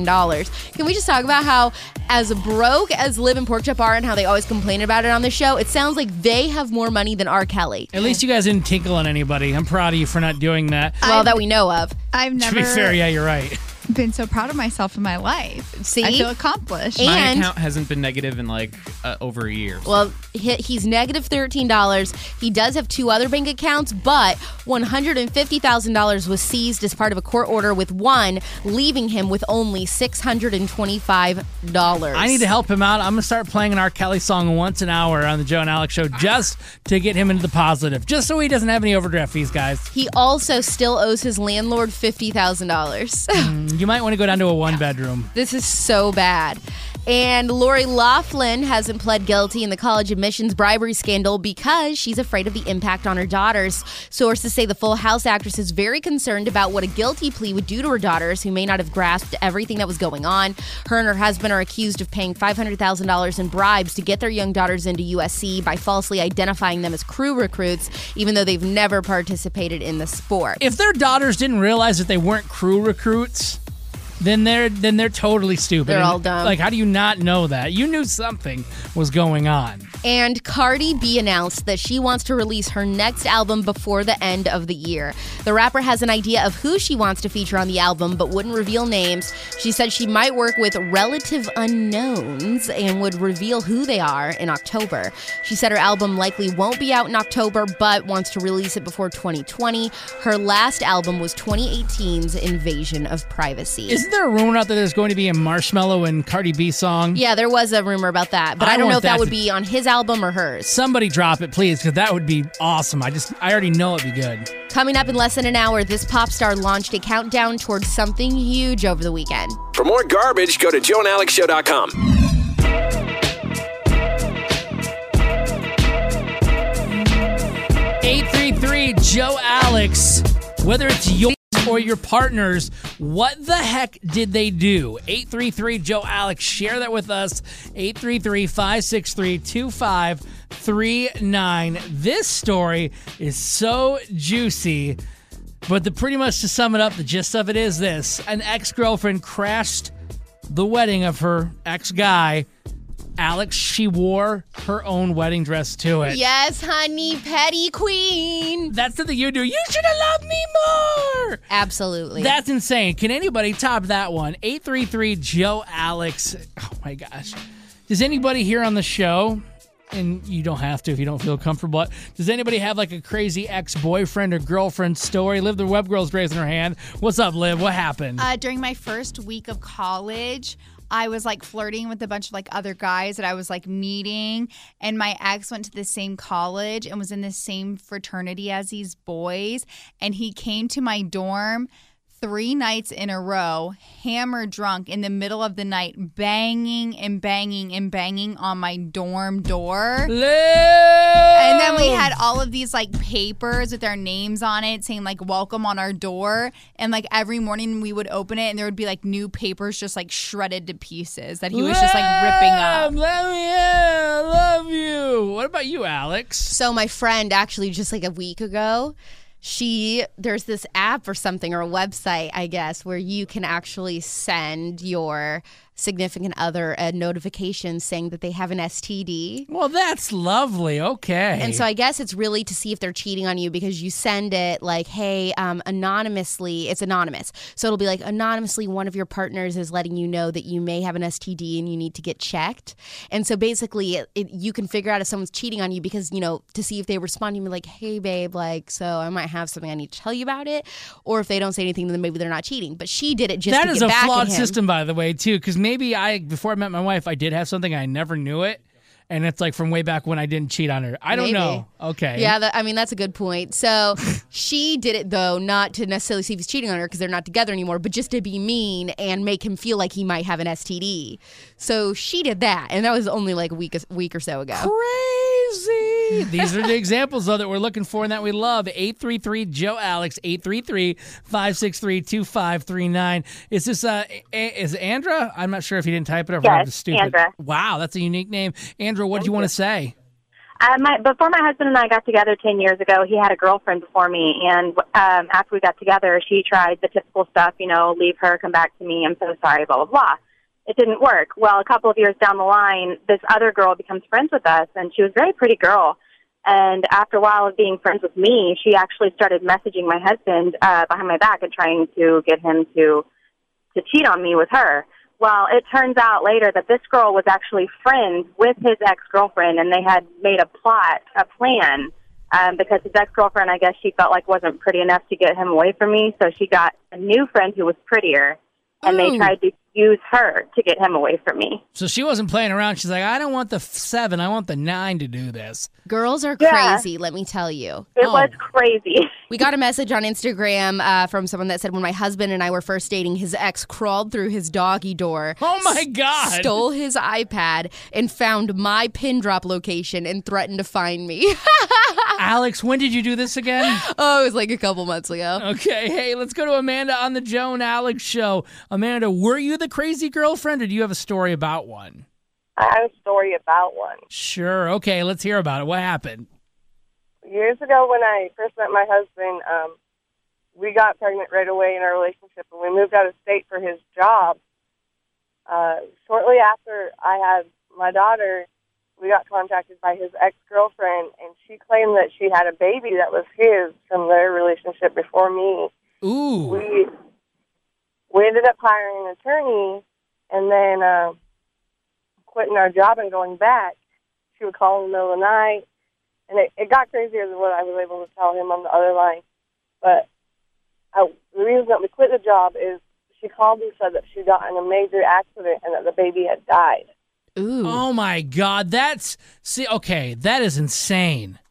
$13. Can we just talk about how, as broke as Liv and Porkchop are and how they always complain about it on the show, it sounds like they have more money than R. Kelly. At least you guys didn't tinkle on anybody. I'm proud of you for not doing that. Well, that we know of. I've never... To be fair, yeah, you're right. Been so proud of myself in my life. See? I feel accomplished. My account hasn't been negative in over a year. Well, he's negative $13. He does have two other bank accounts, but $150,000 was seized as part of a court order with one, leaving him with only $625. I need to help him out. I'm going to start playing an R. Kelly song once an hour on the Joe and Alex Show just to get him into the positive, just so he doesn't have any overdraft fees, guys. He also still owes his landlord $50,000. You might want to go down to a one-bedroom. This is so bad. And Lori Loughlin hasn't pled guilty in the college admissions bribery scandal because she's afraid of the impact on her daughters. Sources say the Full House actress is very concerned about what a guilty plea would do to her daughters, who may not have grasped everything that was going on. Her and her husband are accused of paying $500,000 in bribes to get their young daughters into USC by falsely identifying them as crew recruits, even though they've never participated in the sport. If their daughters didn't realize that they weren't crew recruits, then they're totally stupid. They're all dumb. Like, how do you not know that? You knew something was going on. And Cardi B announced that she wants to release her next album before the end of the year. The rapper has an idea of who she wants to feature on the album, but wouldn't reveal names. She said she might work with relative unknowns and would reveal who they are in October. She said her album likely won't be out in October, but wants to release it before 2020. Her last album was 2018's Invasion of Privacy. Isn't there a rumor out there there's going to be a Marshmello and Cardi B song? Yeah, there was a rumor about that, but I don't know if that would be on his album or hers. Somebody drop it, please, because that would be awesome. I already know it'd be good. Coming up in less than an hour, this pop star launched a countdown towards something huge over the weekend. For more garbage, go to JoeandAlexShow.com. 833 Joe Alex. Whether it's yours or your partner's, what the heck did they do? 833 Joe Alex. Share that with us. 833-563-2539. This story is so juicy, but pretty much to sum it up, the gist of it is this. An ex-girlfriend crashed the wedding of her ex-guy. Alex, she wore her own wedding dress to it. Yes, honey, petty queen. That's the thing you do. You should have loved me more. Absolutely. That's insane. Can anybody top that one? 833 Joe Alex. Oh my gosh. Does anybody here on the show, and you don't have to if you don't feel comfortable, does anybody have like a crazy ex-boyfriend or girlfriend story? Liv the Web Girl's raising her hand. What's up, Liv? What happened? During my first week of college, I was like flirting with a bunch of like other guys that I was like meeting, and my ex went to the same college and was in the same fraternity as these boys, and he came to my dorm 3 nights in a row, hammered drunk in the middle of the night, banging and banging and banging on my dorm door. Liv! And then we had all of these like papers with our names on it saying like welcome on our door. And like every morning we would open it and there would be like new papers just like shredded to pieces that he was just like ripping up. Let me in. I love you. What about you, Alex? So my friend actually just like a week ago, there's this app or something, or a website, I guess, where you can actually send your significant other a notification saying that they have an STD. Well, that's lovely. Okay. And so I guess it's really to see if they're cheating on you, because you send it like, hey, anonymously. It's anonymous. So it'll be like, anonymously, one of your partners is letting you know that you may have an STD and you need to get checked. And so basically you can figure out if someone's cheating on you because, you know, to see if they respond to you like, hey, babe, like, so I might have something I need to tell you about it. Or if they don't say anything, then maybe they're not cheating. But she did it just to get back at him. That is a flawed system, by the way, too, because maybe before I met my wife, I did have something, I never knew it. And it's like from way back when I didn't cheat on her. I don't know. Okay. Yeah, that's a good point. So she did it, though, not to necessarily see if he's cheating on her because they're not together anymore, but just to be mean and make him feel like he might have an STD. So she did that. And that was only like a week or so ago. Crazy. These are the examples, though, that we're looking for and that we love. 833-JOE-ALEX, 833-563-2539. Is this is Andra? I'm not sure if you didn't type it or if I'm just stupid. Andra. Wow, that's a unique name. Andra, what do you want to say? Before my husband and I got together 10 years ago, he had a girlfriend before me, and after we got together, she tried the typical stuff, you know, leave her, come back to me, I'm so sorry, blah, blah, blah. It didn't work. Well, a couple of years down the line, this other girl becomes friends with us, and she was a very pretty girl. And after a while of being friends with me, she actually started messaging my husband behind my back and trying to get him to cheat on me with her. Well, it turns out later that this girl was actually friends with his ex-girlfriend, and they had made a plan, because his ex-girlfriend, I guess she felt like wasn't pretty enough to get him away from me, so she got a new friend who was prettier, and they tried to use her to get him away from me. So she wasn't playing around. She's like, I don't want the 7, I want the 9 to do this. Girls are crazy, let me tell you. It was crazy. We got a message on Instagram from someone that said when my husband and I were first dating, his ex crawled through his doggy door. Oh, my God. Stole his iPad and found my pin drop location and threatened to find me. Alex, when did you do this again? Oh, it was like a couple months ago. Okay, hey, let's go to Amanda on the Joe and Alex show. Amanda, were you the crazy girlfriend, or do you have a story about one? I have a story about one. Sure, okay, let's hear about it. What happened? Years ago when I first met my husband, we got pregnant right away in our relationship, and we moved out of state for his job. Shortly after I had my daughter, we got contacted by his ex-girlfriend, and she claimed that she had a baby that was his from their relationship before me. Ooh. We ended up hiring an attorney, and then quitting our job and going back. She would call in the middle of the night, and it got crazier than what I was able to tell him on the other line. But the reason that we quit the job is she called and said that she got in a major accident and that the baby had died. Ooh. Oh, my God. That is insane.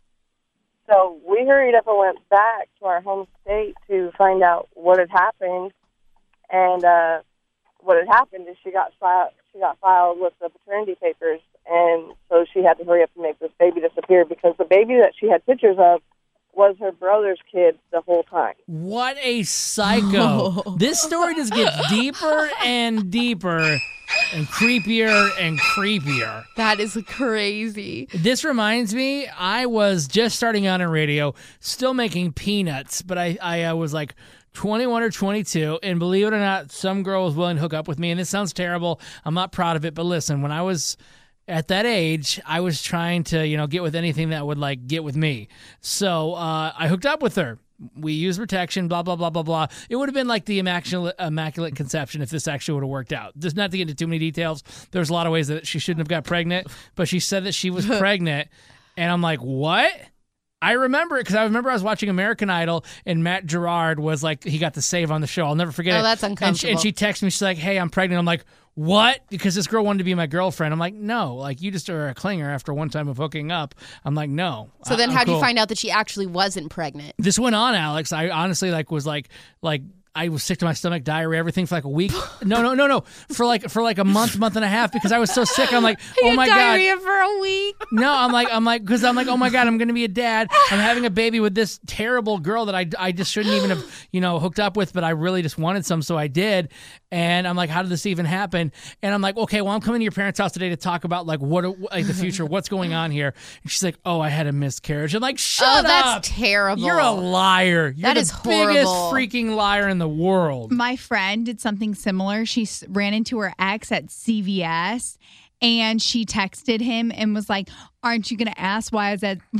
So we hurried up and went back to our home state to find out what had happened. And what had happened is she got filed with the paternity papers, and so she had to hurry up and make this baby disappear because the baby that she had pictures of was her brother's kid the whole time. What a psycho. This story just gets deeper and deeper and creepier and creepier. That is crazy. This reminds me, I was just starting out on radio, still making peanuts, but I was like 21 or 22, and believe it or not, some girl was willing to hook up with me, and this sounds terrible. I'm not proud of it, but listen, when I was at that age, I was trying to, get with anything that would, get with me. So I hooked up with her. We used protection, blah, blah, blah, blah, blah. It would have been like the immaculate conception if this actually would have worked out. Just not to get into too many details. There's a lot of ways that she shouldn't have got pregnant, but she said that she was pregnant, and I'm like, what? I remember it because I was watching American Idol, and Matt Gerard was like, he got the save on the show. I'll never forget it. Oh, that's uncomfortable. And she texted me, she's like, hey, I'm pregnant. I'm like, what? Because this girl wanted to be my girlfriend. I'm like, no, you just are a clinger after one time of hooking up. I'm like, no. So then how'd you find out that she actually wasn't pregnant? This went on, Alex. I honestly was like I was sick to my stomach, diarrhea, everything for like a week. No. For like a month and a half because I was so sick. I'm like, oh my God. Diarrhea for a week? No, I'm like, oh my God, I'm going to be a dad. I'm having a baby with this terrible girl that I just shouldn't even have, hooked up with, but I really just wanted some, so I did. And I'm like, how did this even happen? And I'm like, okay, well, I'm coming to your parents' house today to talk about the future, what's going on here. And she's like, oh, I had a miscarriage. I'm like, shut up. Oh, that's terrible. You're a liar. You're that is horrible. Biggest freaking liar in the world. My friend did something similar. She ran into her ex at CVS, and she texted him and was like, aren't you going to ask why I was at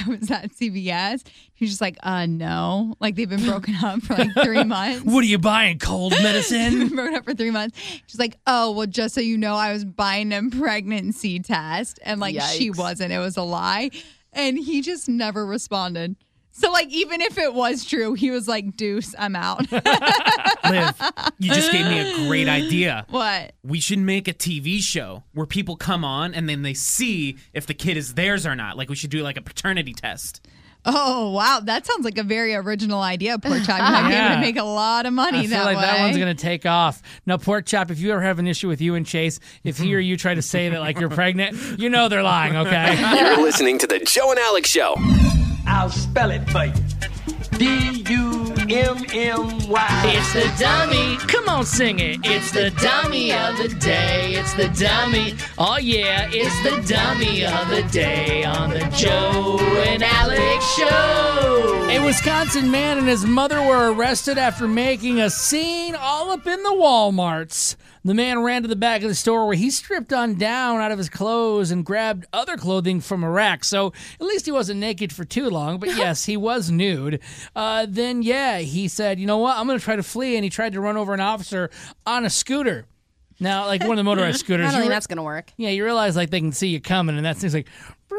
CVS? He's just like, no. Like, they've been broken up for 3 months. What are you buying, cold medicine? They've been broken up for 3 months. She's like, oh, well, just so you know, I was buying a pregnancy test. And Yikes. She wasn't. It was a lie. And he just never responded. So, even if it was true, he was like, deuce, I'm out. Liv, you just gave me a great idea. What? We should make a TV show where people come on and then they see if the kid is theirs or not. We should do a paternity test. Oh, wow. That sounds like a very original idea, Pork Chop. You might be able to make a lot of money that way. I feel like that one's going to take off. Now, Pork Chop, if you ever have an issue with you and Chase, if he or you try to say that you're pregnant, they're lying, okay? You're listening to the Joe and Alex Show. I'll spell it for you. D-U-M-M-Y. It's the dummy. Come on, sing it. It's the dummy of the day. It's the dummy. Oh, yeah. It's the dummy of the day on the Joe and Alex Show. A Wisconsin man and his mother were arrested after making a scene all up in the Walmarts. The man ran to the back of the store where he stripped on down out of his clothes and grabbed other clothing from a rack. So at least he wasn't naked for too long, but yes, he was nude. Then he said, you know what, I'm going to try to flee, and he tried to run over an officer on a scooter. Now, one of the motorized scooters. I don't think that's going to work. Yeah, you realize they can see you coming, and that thing's like...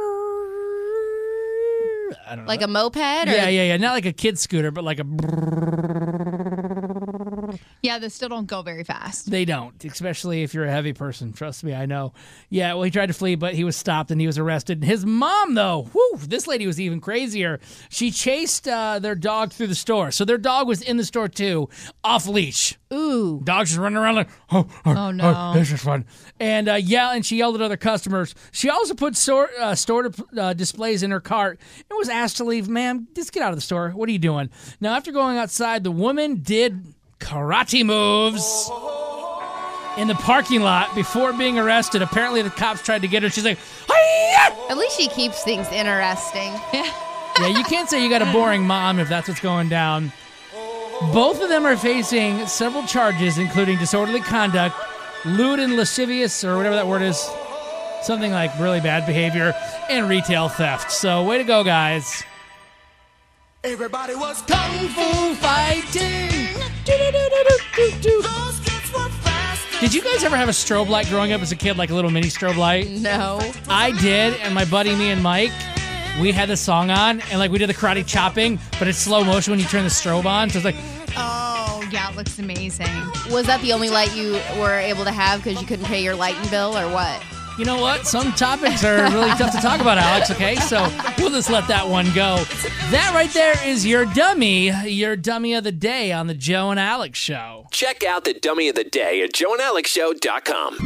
I don't know. Like a moped? Or? Yeah. Not like a kid's scooter, but like a... Yeah, they still don't go very fast. They don't, especially if you're a heavy person. Trust me, I know. Yeah, well, he tried to flee, but he was stopped and he was arrested. His mom, though, this lady was even crazier. She chased their dog through the store. So their dog was in the store, too, off leash. Ooh. Dog's just running around like, oh no. This is fun. And she yelled at other customers. She also put store displays in her cart and was asked to leave. Ma'am, just get out of the store. What are you doing? Now, after going outside, the woman did karate moves in the parking lot before being arrested. Apparently, the cops tried to get her. She's like, hi-ya! At least she keeps things interesting. Yeah, you can't say you got a boring mom if that's what's going down. Both of them are facing several charges, including disorderly conduct, lewd and lascivious, or whatever that word is, something like really bad behavior, and retail theft. So, way to go, guys. Everybody was kung fu fighting. Did you guys ever have a strobe light growing up as a kid, like a little mini strobe light? No. I did, and my buddy, me and Mike, we had the song on, and like we did the karate chopping, but it's slow motion when you turn the strobe on, so it's like... Oh, yeah, it looks amazing. Was that the only light you were able to have because you couldn't pay your lighting bill, or what? You know what? Some topics are really tough to talk about, Alex, okay? So we'll just let that one go. That right there is your dummy of the day on the Joe and Alex Show. Check out the dummy of the day at joeandalexshow.com.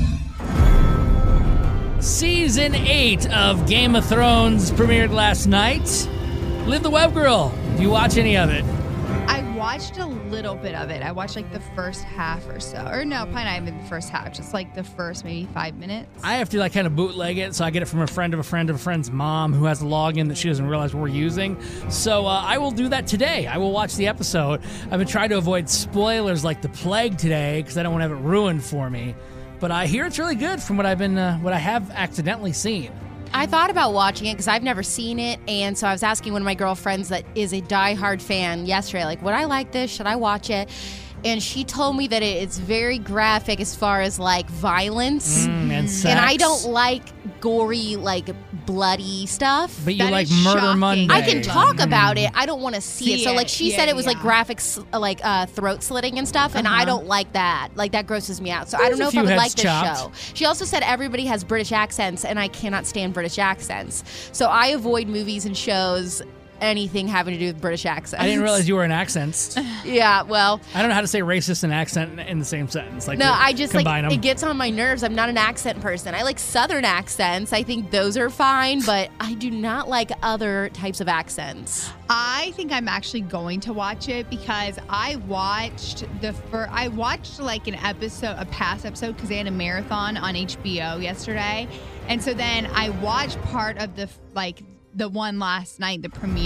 Season 8 of Game of Thrones premiered last night. Liv the Web Girl, do you watch any of it? I watched a little bit of it. I watched like the first half or so. Or no, probably not even the first half. Just like the first maybe 5 minutes. I have to like kind of bootleg it, so I get it from a friend of a friend of a friend's mom who has a login that she doesn't realize we're using. So I will do that today. I will watch the episode. I've been trying to avoid spoilers like the plague today because I don't want to have it ruined for me. But I hear it's really good from what I have accidentally seen. I thought about watching it because I've never seen it, and so I was asking one of my girlfriends that is a diehard fan yesterday, like, would I like this? Should I watch it? And she told me that it's very graphic as far as, like, violence. And sex. And I don't like gory, like, bloody stuff. But you like Murder Monday. I can talk about it. I don't want to see it. So, like, she said it was, like, graphic, like, throat slitting and stuff, and I don't like that. Like, that grosses me out. So I don't know if I would like this show. She also said everybody has British accents, and I cannot stand British accents. So I avoid movies and shows, anything having to do with British accents. I didn't realize you were in accents. Yeah, well, I don't know how to say racist and accent in the same sentence. Like, no, I just like them. It gets on my nerves. I'm not an accent person. I like Southern accents. I think those are fine, but I do not like other types of accents. I think I'm actually going to watch it because I watched like an episode, a past episode, because they had a marathon on HBO yesterday, and so then I watched part of the one last night,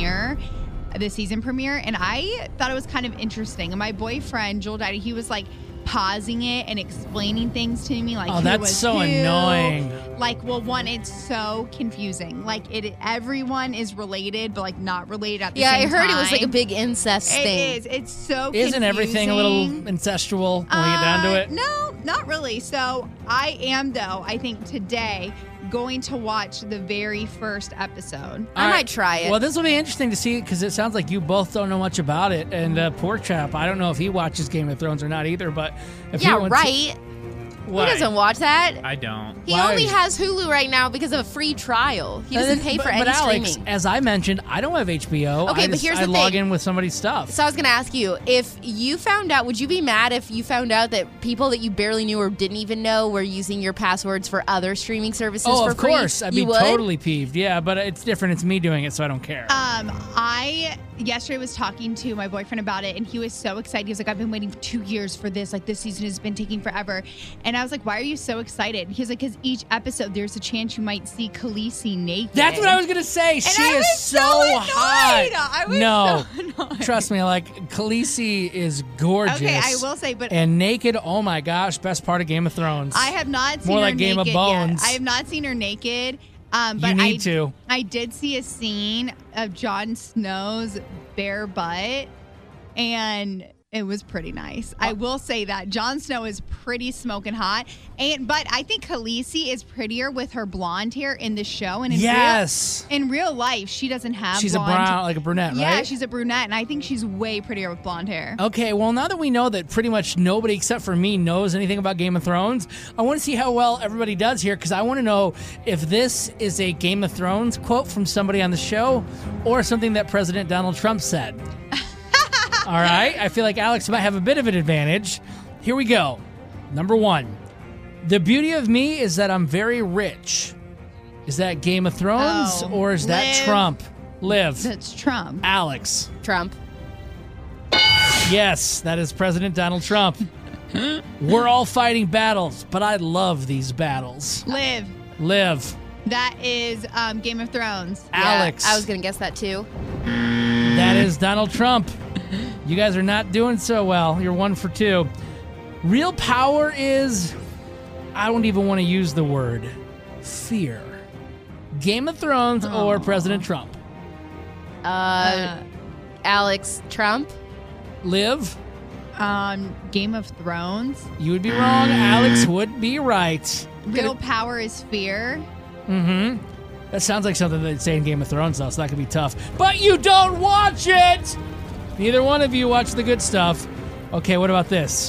the season premiere, and I thought it was kind of interesting. And my boyfriend, Joel Daddy, he was like pausing it and explaining things to me, like, oh, that's so annoying. Like, well, one, it's so confusing. Like, everyone is related, but like not related at the same time. Yeah, I heard it was like a big incest thing. It is. It's so Isn't confusing. everything a little incestual when we get down to it? No, not really. So I am, though, I think today, going to watch the very first episode. I might try it. Well, this will be interesting to see because it sounds like you both don't know much about it. And Pork Chop, I don't know if he watches Game of Thrones or not either. But if he wants right. He doesn't watch that. I don't. He only has Hulu right now because of a free trial. He doesn't pay for any Alex, streaming. As I mentioned, I don't have HBO. Okay, but here's the thing. I log in with somebody's stuff. So I was going to ask you, if you found out, would you be mad if you found out that people that you barely knew or didn't even know were using your passwords for other streaming services for free? Of course. I'd be totally peeved. Yeah, but it's different. It's me doing it, so I don't care. I yesterday was talking to my boyfriend about it, and he was so excited. He was like, I've been waiting for 2 years for this. Like, this season has been taking forever. And I was like, why are you so excited? He was like, because each episode, there's a chance you might see Khaleesi naked. That's what I was going to say. She is so hot. I was so annoyed. Trust me, like, Khaleesi is gorgeous. Okay, I will say, but... And naked, oh my gosh, best part of Game of Thrones. I have not seen More her like Game naked of Bones. yet. I have not seen her naked. But you need to. I did see a scene of Jon Snow's bare butt, and It was pretty nice. I will say that Jon Snow is pretty smoking hot, but I think Khaleesi is prettier with her blonde hair in the show. And in real life, she doesn't have. She's blonde a brunette, right? Yeah, she's a brunette, and I think she's way prettier with blonde hair. Okay, well, now that we know that pretty much nobody except for me knows anything about Game of Thrones, I want to see how well everybody does here, because I want to know if this is a Game of Thrones quote from somebody on the show or something that President Donald Trump said. All right, I feel like Alex might have a bit of an advantage. Here we go. Number 1. The beauty of me is that I'm very rich. Is that Game of Thrones or is that Trump? Liv. That's Trump. Alex. Trump. Yes, that is President Donald Trump. We're all fighting battles, but I love these battles. Liv. That is Game of Thrones. Alex. Yeah, I was going to guess that too. That is Donald Trump. You guys are not doing so well. You're 1 for 2. Real power is, I don't even want to use the word, fear. Game of Thrones or President Trump? Alex, Trump. Liv? Game of Thrones. You would be wrong. Alex would be right. Real power is fear. Mm-hmm. That sounds like something they'd say in Game of Thrones, though, so that could be tough. But you don't watch it! Neither one of you watch the good stuff. Okay, what about this?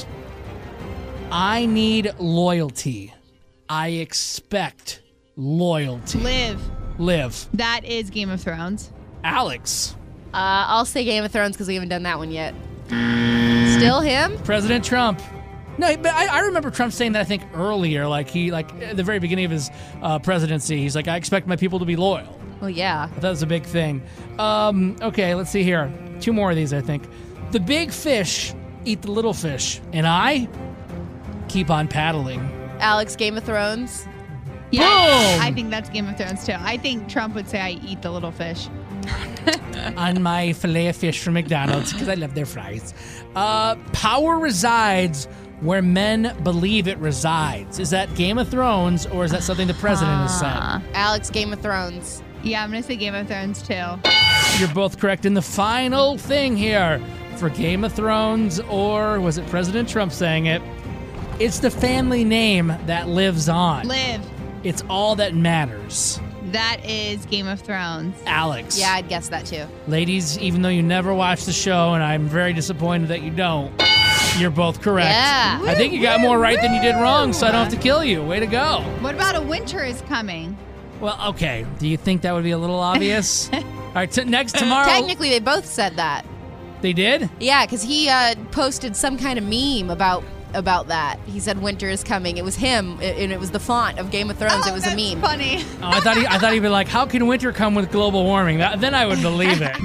I need loyalty. I expect loyalty. Liv. That is Game of Thrones. Alex. I'll say Game of Thrones because we haven't done that one yet. Still him? President Trump. No, but I remember Trump saying that, I think, earlier, at the very beginning of his presidency. He's like, I expect my people to be loyal. Well, yeah. That was a big thing. Okay, let's see here. 2 more of these, I think. The big fish eat the little fish, and I keep on paddling. Alex, Game of Thrones. Yeah, Boom! I think that's Game of Thrones too. I think Trump would say I eat the little fish. On my filet of fish from McDonald's, because I love their fries. Power resides where men believe it resides. Is that Game of Thrones, or is that something the president has said? Alex, Game of Thrones. Yeah, I'm going to say Game of Thrones too. You're both correct. And the final thing here for Game of Thrones, or was it President Trump saying it? It's the family name that lives on. Liv. It's all that matters. That is Game of Thrones. Alex. Yeah, I'd guess that too. Ladies, even though you never watch the show, and I'm very disappointed that you don't, you're both correct. Yeah. I think you got more right than you did wrong, so I don't have to kill you. Way to go. What about A Winter is Coming? Well, okay. Do you think that would be a little obvious? All right, next tomorrow. Technically, they both said that. They did? Yeah, because he posted some kind of meme about that. He said winter is coming. It was him, and it was the font of Game of Thrones. It was a meme. Funny. Oh, I thought he'd be like, how can winter come with global warming? Then I would believe it.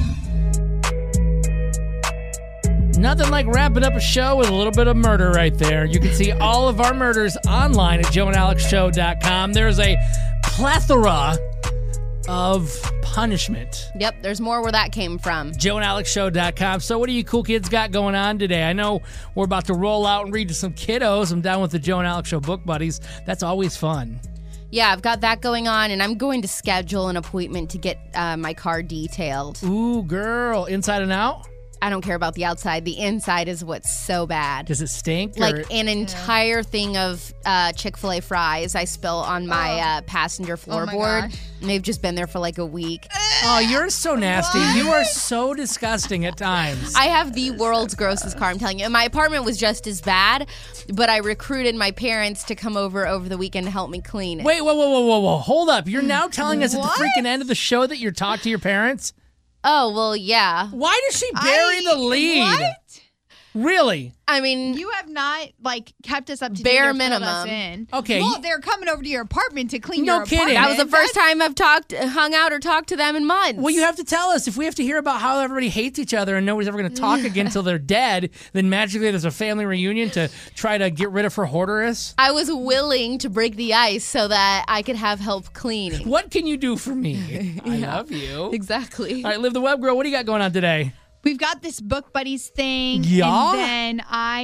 Nothing like wrapping up a show with a little bit of murder right there. You can see all of our murders online at joeandalexshow.com. There's a plethora of punishment. Yep, there's more where that came from. joeandalexshow.com. So what do you cool kids got going on today? I know we're about to roll out and read to some kiddos. I'm down with the Joe and Alex Show book buddies. That's always fun. Yeah, I've got that going on, and I'm going to schedule an appointment to get my car detailed. Ooh, girl. Inside and out? I don't care about the outside. The inside is what's so bad. Does it stink? Like an entire thing of Chick-fil-A fries I spill on my passenger floorboard. And they've just been there for like a week. Oh, you're so nasty. You are so disgusting at times. I have the world's grossest car, I'm telling you. And my apartment was just as bad, but I recruited my parents to come over the weekend to help me clean it. Wait, whoa. Hold up. You're now telling us at the freaking end of the show that you're talking to your parents? Oh, well, yeah. Why does she bury the lead? What? Really? I mean, you have not kept us up to bare date or filled minimum. us in. Okay. Well, they're coming over to your apartment to clean No your kidding. apartment. that was the first time I've hung out or talked to them in months. Well, you have to tell us. If we have to hear about how everybody hates each other and nobody's ever going to talk again until they're dead, then magically there's a family reunion to try to get rid of her hoarderess. I was willing to break the ice so that I could have help cleaning. What can you do for me? I love you. Exactly. All right, Liv the Web Girl, what do you got going on today? We've got this book buddies thing. Yeah? And then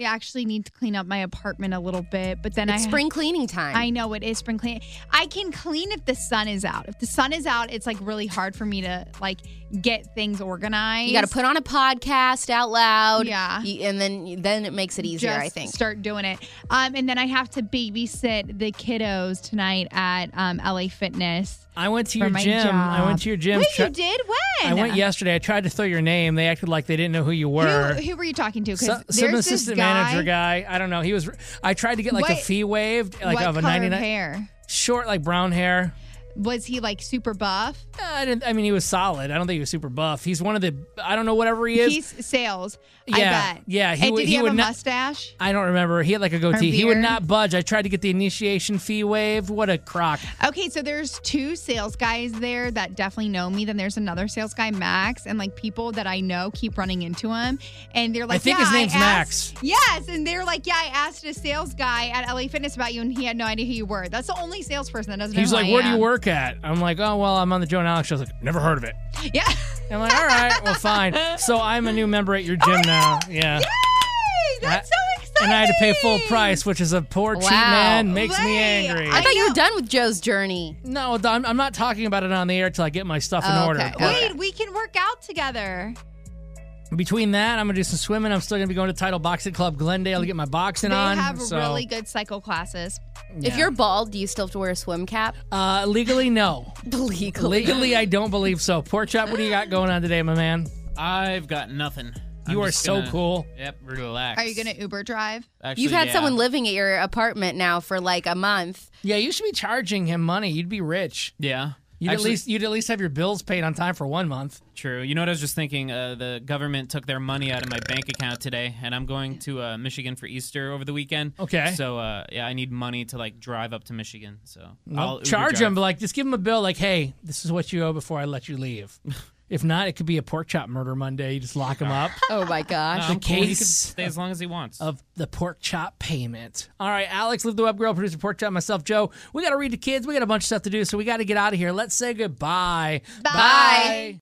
actually need to clean up my apartment a little bit, but then It's spring cleaning time. I know it is spring cleaning. I can clean if the sun is out. If the sun is out, it's like really hard for me to like get things organized. You got to put on a podcast out loud. Yeah. And then it makes it easier, Just I think. Start doing it. And then I have to babysit the kiddos tonight at LA Fitness. I went to for your my gym. job. I went to your gym. Wait, you did? When? I went yesterday. I tried to throw your name. They acted like they didn't know who you were. Who were you talking to? Some there's assistant this guy, manager guy. I don't know. He was. I tried to get like a fee waived, like what of a color 99. hair? Short, like brown hair. Was he like super buff? I mean, he was solid. I don't think he was super buff. He's one of the. I don't know whatever he is. He's sales. Yeah, I bet. yeah. And did he have would a not, mustache? I don't remember. He had like a goatee. He would beard? not budge. I tried to get the initiation fee waived. What a crock. Okay, so there's 2 sales guys there that definitely know me. Then there's another sales guy, Max, and like people that I know keep running into him, and they're like, I think yeah, his name's I Max. asked, Yes, and they're like, yeah, I asked a sales guy at LA Fitness about you, and he had no idea who you were. That's the only salesperson that doesn't know He's who like, I where do you am. work at? I'm like, oh, well, I'm on the Joe and Alex show. I was like, never heard of it. Yeah. I'm like, all right, well, fine. So I'm a new member at your gym now. Yeah. Yay! That's so exciting. And I had to pay full price, which is a poor cheap man. Makes me angry. I thought you were done with Joe's journey. No, I'm not talking about it on the air till I get my stuff in order. Wait, we can work out together. Between that, I'm going to do some swimming. I'm still going to be going to Title Boxing Club Glendale to get my boxing They on. have so. really good cycle classes. If you're bald, do you still have to wear a swim cap? Legally, no. Legally, I don't believe so. Pork Chop, what do you got going on today, my man? I've got nothing. You are so cool. Yep, relax. Are you going to Uber drive? Actually, You've had yeah. someone living at your apartment now for like a month. Yeah, you should be charging him money. You'd be rich. Yeah. You'd Actually- at least have your bills paid on time for 1 month. True. You know what I was just thinking? The government took their money out of my bank account today, and I'm going to Michigan for Easter over the weekend. Okay. So yeah, I need money to like drive up to Michigan. So Well, I'll Uber charge drive. him, but like just give him a bill. Like, hey, this is what you owe before I let you leave. If not, it could be a pork chop murder Monday. You just lock him up. Oh my gosh. No, The I'm cool. He can case stay as long as he wants. of the pork chop payment. All right, Alex, Live the Web Girl, producer Pork Chop, myself, Joe. We got to read the kids. We got a bunch of stuff to do, so we got to get out of here. Let's say goodbye. Bye.